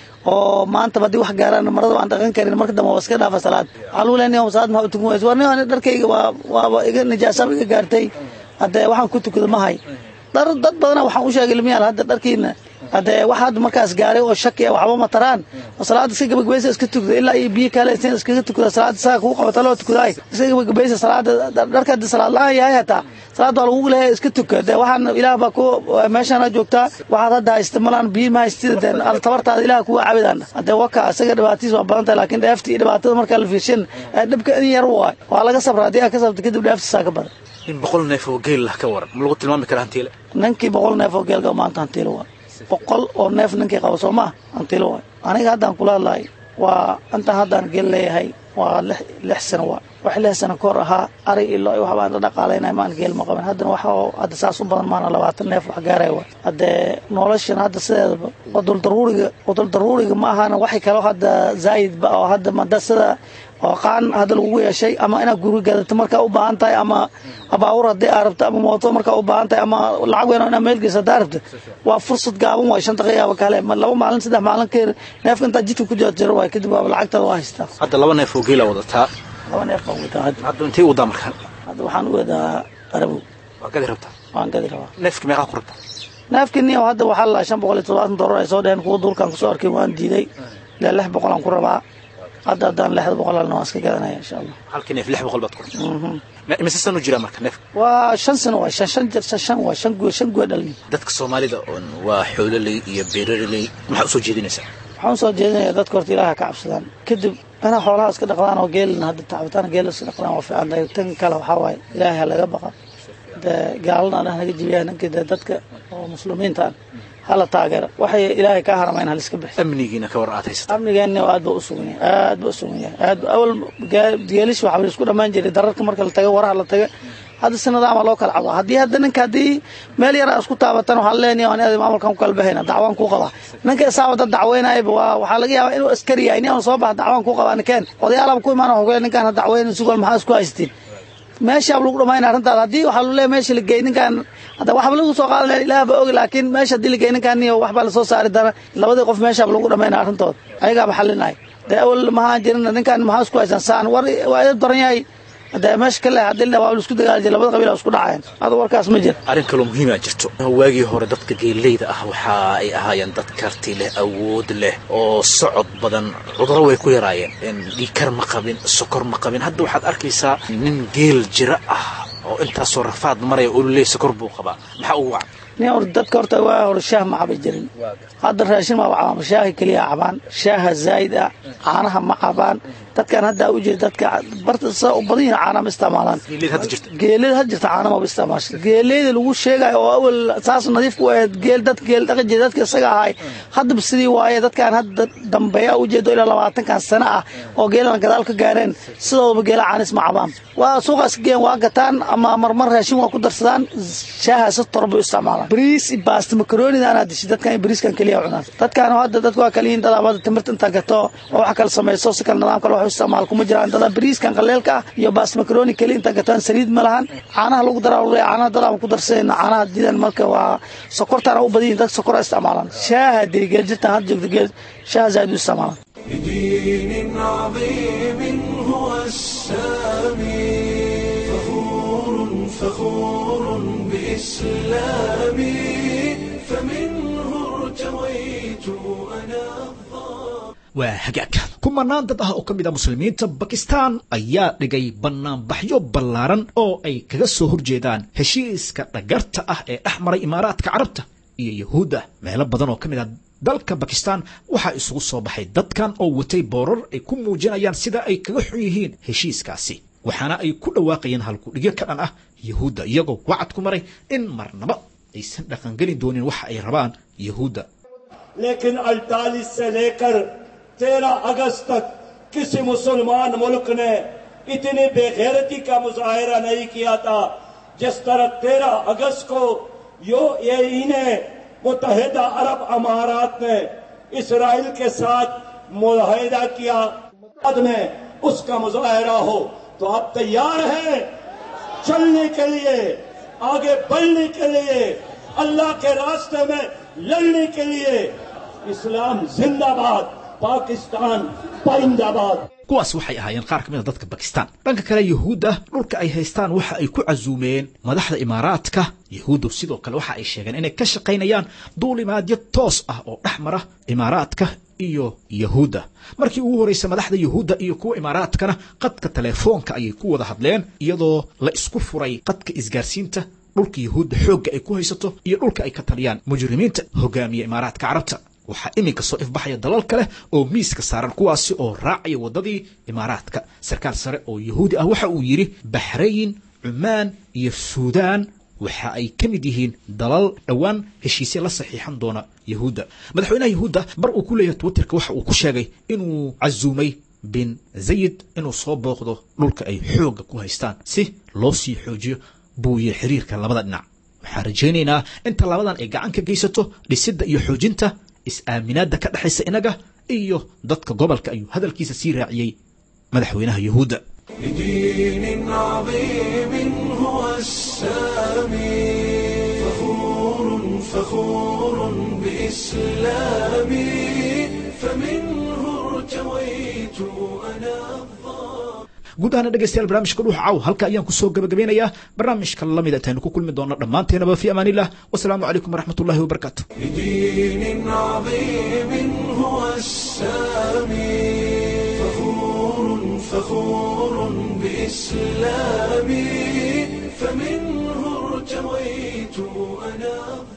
Speaker 13: oo maanta badii wax gaaraan marada aan dhaqan karin marka dambe iska dhaafa salaad aluuleen oo salaad ma u tukan wayso warnaa dharkayga waa iga nijaasa iga gaartay hadda waxaan ku tukado ma hay dad badan waxaan u sheegay ilmiyaal hadda dharkiina hadda waxaad markaas gaaray oo shaki waxba ma taraan salaad iska gabagabeysa iska tukado ilaa iyo biyo kale iska tukado salaad saa ku qabata loo tukaday iska gabagabeysa salaad dharka salaad la yahay hata salaad waa lagu leeyahay iska tukado waxaan ilaah ba ku meeshana joogtaa waxaad hadda isticmaalaan biyo ma haysteen al tabartaada ilaah ku caabidaan hadda waka isaga dhibaatadiisa waa badan tahay laakiin dheeftii dhibaatada marka la fiirshin dhibka in yar waa laga sabraa hadii ka sabta kadib dheeftiisa ka badan
Speaker 2: in 100 neef oo geel ka waran ma lagu tilmaami karaa hantiile
Speaker 13: ninkii 100 neef oo geel ka maanta hantiile waa 100 oo neef ninkii qabo Soomaa hantiile waa aniga haddaan kula hadlay waa anta haddaan geel leeyahay waa lix sano waa wax 6 sano ka hor ahaa ari ilo ay waxbaan la dhaqaaleynay maan geel ma qaban haddana waxa hadda saas u badan maana 20 neef wax gaaray waa hadda noloshan hadda sideedaba wadul daruuriga ma ahana waxay kale hadda zaid ba oo hadda madasada oo qaan hadda lagu yeeshay ama ina guri gadato marka u baahan tahay ama abaawur hadii arabta ama mooto marka u baahan tahay ama lacag weyn ina meel geysa daarabta waa fursad gaaban waa 5 daqiiqo kale ma 2 maalin 3 maalin keer neef inta jidku ku jiro waa kadib lacagtada waa haystaa
Speaker 2: hadda 2 neef oo geela wadataa
Speaker 13: 2 neef oo wadataa
Speaker 2: hadda intee wada marka
Speaker 13: hadda waxaan u wadaa arabu
Speaker 2: waa gadi rabtaa
Speaker 13: waan gadi rabaa
Speaker 2: neefka meeqa ku rabtaa
Speaker 13: neefkani hadda waxa la 570 ay soo dheen kuwa dulkan ku soo arkay waan diiday ilaa 600 aan ku rabaa hadda dan 600 aan iska gadanaya insha Allah
Speaker 2: halkii neef 600 baad ku rabtaa mise sano jira marka neef
Speaker 13: waa 5 sano waa 5 guud dhalin
Speaker 2: dadka Soomaalida waa xoololey iyo beeraley maxaa soo jeedinaysaa
Speaker 13: waxaan soo jeedinayaa dadka horta Ilaahay ka cabsadaan kadib ana xoolaha iska dhaqdaan oo geelna hadda tacbataan geel iska dhaqdaan waa fiican tahay tan kale waxa waay Ilaahay laga baqa gaalna naga jibiyaan dadka oo muslimiinta hala taageero waxay Ilaahay ka haramayn hal iska bixi
Speaker 2: amnigiina ka war aad haysato
Speaker 13: amnigeena aad buu u sugan yahay awal geelish waxa la isku dhamaan jiray dararka marka la tago waraha la tago hadda sanada ama loo kala cabo hadii hadda ninka hadii meel yar isku taabatan waxa leenahay aan maamulkan ku kala bahayna dacwaan ku qaba ninka saawada dacweynay waxa laga yaabaa inuu askari yahay inuu soo baxo dacwaan ku qaba ninkan odayaalaba ku imaan oo ninkan dacweyn sugal maxaa isku haystiin meesha lagu dhamaan arintaada hadii waxa loo leeyahay meesha la geeyninkan hadda waxa lagu soo qaadan Ilaahay ba og laakiin meesha hadii la geeyninkan iyo waxba la soo saari dara labadii qof meesha lagu dhamaan arintooda ayaga ba xalinay awal ma jirna ninkan maxaa isku haysan saan war waa daran yahay هذا مش كله هذا waa isku dagaalay labada qabiil isku dhaceen hada warkaas ma jiro
Speaker 2: arin kale muhiim ah jirto waagi hore dadka geeleyda ah waxa ay ahaayeen dad karti leh awood leh oo socod badan cudurro way ku yaraayeen dhiikar ma qabin sokor ma qabin hadda waxaad arkaysaa nin geel jira ah oo inta soo rafaad maray oo leey sokor buu qabaa maxaa uu wac
Speaker 13: نيور dadka horta waa hor shaah ma cabi jirin hadda raashin ma caban shaah kaliya caban shaah zaida caanaha ma caban dadkan hadda u jeed dadka barta soo badin caanaha isticmaalaan geelid hadda jirta caanaha ma isticmaasho geelid lagu sheegay oo awal saas nadiif ku ah geel dhaqan dadka isaga ahay hadda sidii waaye dadkan hadda dambeeya u jeedo ilaa 20 kan sano ah oo geelan gadaal ka gaareen sidoo geela caanis ma caban waa suuqaas geen waa gataan ama marmar raashin waa ku darsadaan shaaha si torbo isticmaalaan بريس باست مكروني أنا دش دتكان بريس كان كليه عنا دتكان هذا دتكوا كلين دلا بعد تمرت أنت قطع أو حكال سماي صوص كان نظام كل واحد استعمالكم مجرى دلا بريس كان قليلك يا باست مكروني كلين أنت قطعان سريد ملهان أنا هلو قدر أقول أنا دلا مقدر سين أنا جدا ملك وسكرت أنا وبدين دك سكر استعمالان شاهد جلجت هاد جلد شاهد زاد استعمالان
Speaker 1: بدين عظيم هو السامي فخور بإسلامي فمنه ارتويت أنا
Speaker 2: waa hagaag kumanaan dad ah oo ka mid ah muslimiinta Pakistan ayaa dhigay banaanbaxyo ballaaran oo ay kaga soo horjeedaan heshiiska dhagarta ah ee dhexmaray Imaaraadka Carabta iyo Yahuuda meelo badan oo ka mid ah dalka Pakistan waxa isugu soo baxay dadkan oo watay boorar ay ku muujinayaan sida ay kaga xun yihiin heshiiskaasi waxaana ay ku dhawaaqayeen halku dhigyo ka dhan ah Yahuuda iyagoo wacad ku maray in marnaba aysan dhaqan gelin doonin waxa ay rabaan Yahuuda
Speaker 14: लेकिन 48 से लेकर 13 अगस्त तक किसी मुसलमान मुल्क ने इतनी बेगैरती का मुजाहिरा नहीं किया था जिस तरह 13 अगस्त को यूएई ने मुत्तहिदा अरब अमारात ने इसराइल के साथ मुआहदा किया बाद में उसका मुजाहिरा हो तो आप तैयार हैं चलने के लिए आगे बढ़ने के लिए अल्लाह के रास्ते में लड़ने के लिए इस्लाम जिंदाबाद पाकिस्तान पाइंदाबाद
Speaker 2: kuwaas waxay ahaayeen qaar kamid ah dadka Pakistan dhanka kale Yahuuda dhulka ay haystaan waxa ay ku casuumeen madaxda Imaaraadka Yahuudu sidoo kale waxa ay sheegeen inay ka shaqeynayaan duulimaadyo toos ah oo dhexmara Imaaraadka iyo Yahuuda markii ugu horeysay madaxda Yahuuda iyo kuwa Imaaraadkana qadka telefoonka ayay ku wada hadleen iyadoo la isku furay qadka isgaarsiinta dhulka Yahuuda xoogga ay ku haysato iyo dhulka ay ka taliyaan mujrimiinta hogaamiya Imaaraadka Carabta waxa iminka soo ifbaxaya dalal kale oo miiska saaran kuwaasi oo raacaya wadadii Imaaraadka sarkaal sare oo Yahuudi ah waxa uu yiri Bahrayn Oman iyo Suudaan waxa ay kamid yihiin dalal dhawaan heshiisyo la saxiixan doona Yahuuda madaxweynaha Yahuuda bar uu ku leeyahay Twitterka waxa uu ku sheegay inuu casuumay bin zayid inuu soo booqdo dhulka ay xoogga ku haystaan si loo sii xoojiyo buuye xiriirka labada dhinac waxaan rajaynaynaa inta labadan ay gacan ka geysato dhisidda iyo xoojinta is-aaminaadda ka dhexaysa inaga iyo dadka gobolka ayuu hadalkiisa sii raaciyey madaxweynaha yuhuudda
Speaker 1: لدين عظيم هو السامي فخور بإسلامي فمنه ارتويت أنا
Speaker 2: guud ahaan dhegeystayaal barnaamijka dhuuxa caw halka ayaan kusoo gabagabeynayaa barnaamijka lamid ataynu ku kulmi doona dhammaanteenaba fi amaan illah wasalaamu calaykum waraxmatullahi wabarakaatu
Speaker 1: لدين عظيم هو السامي فخور بإسلامي فمنه ارتويت أنا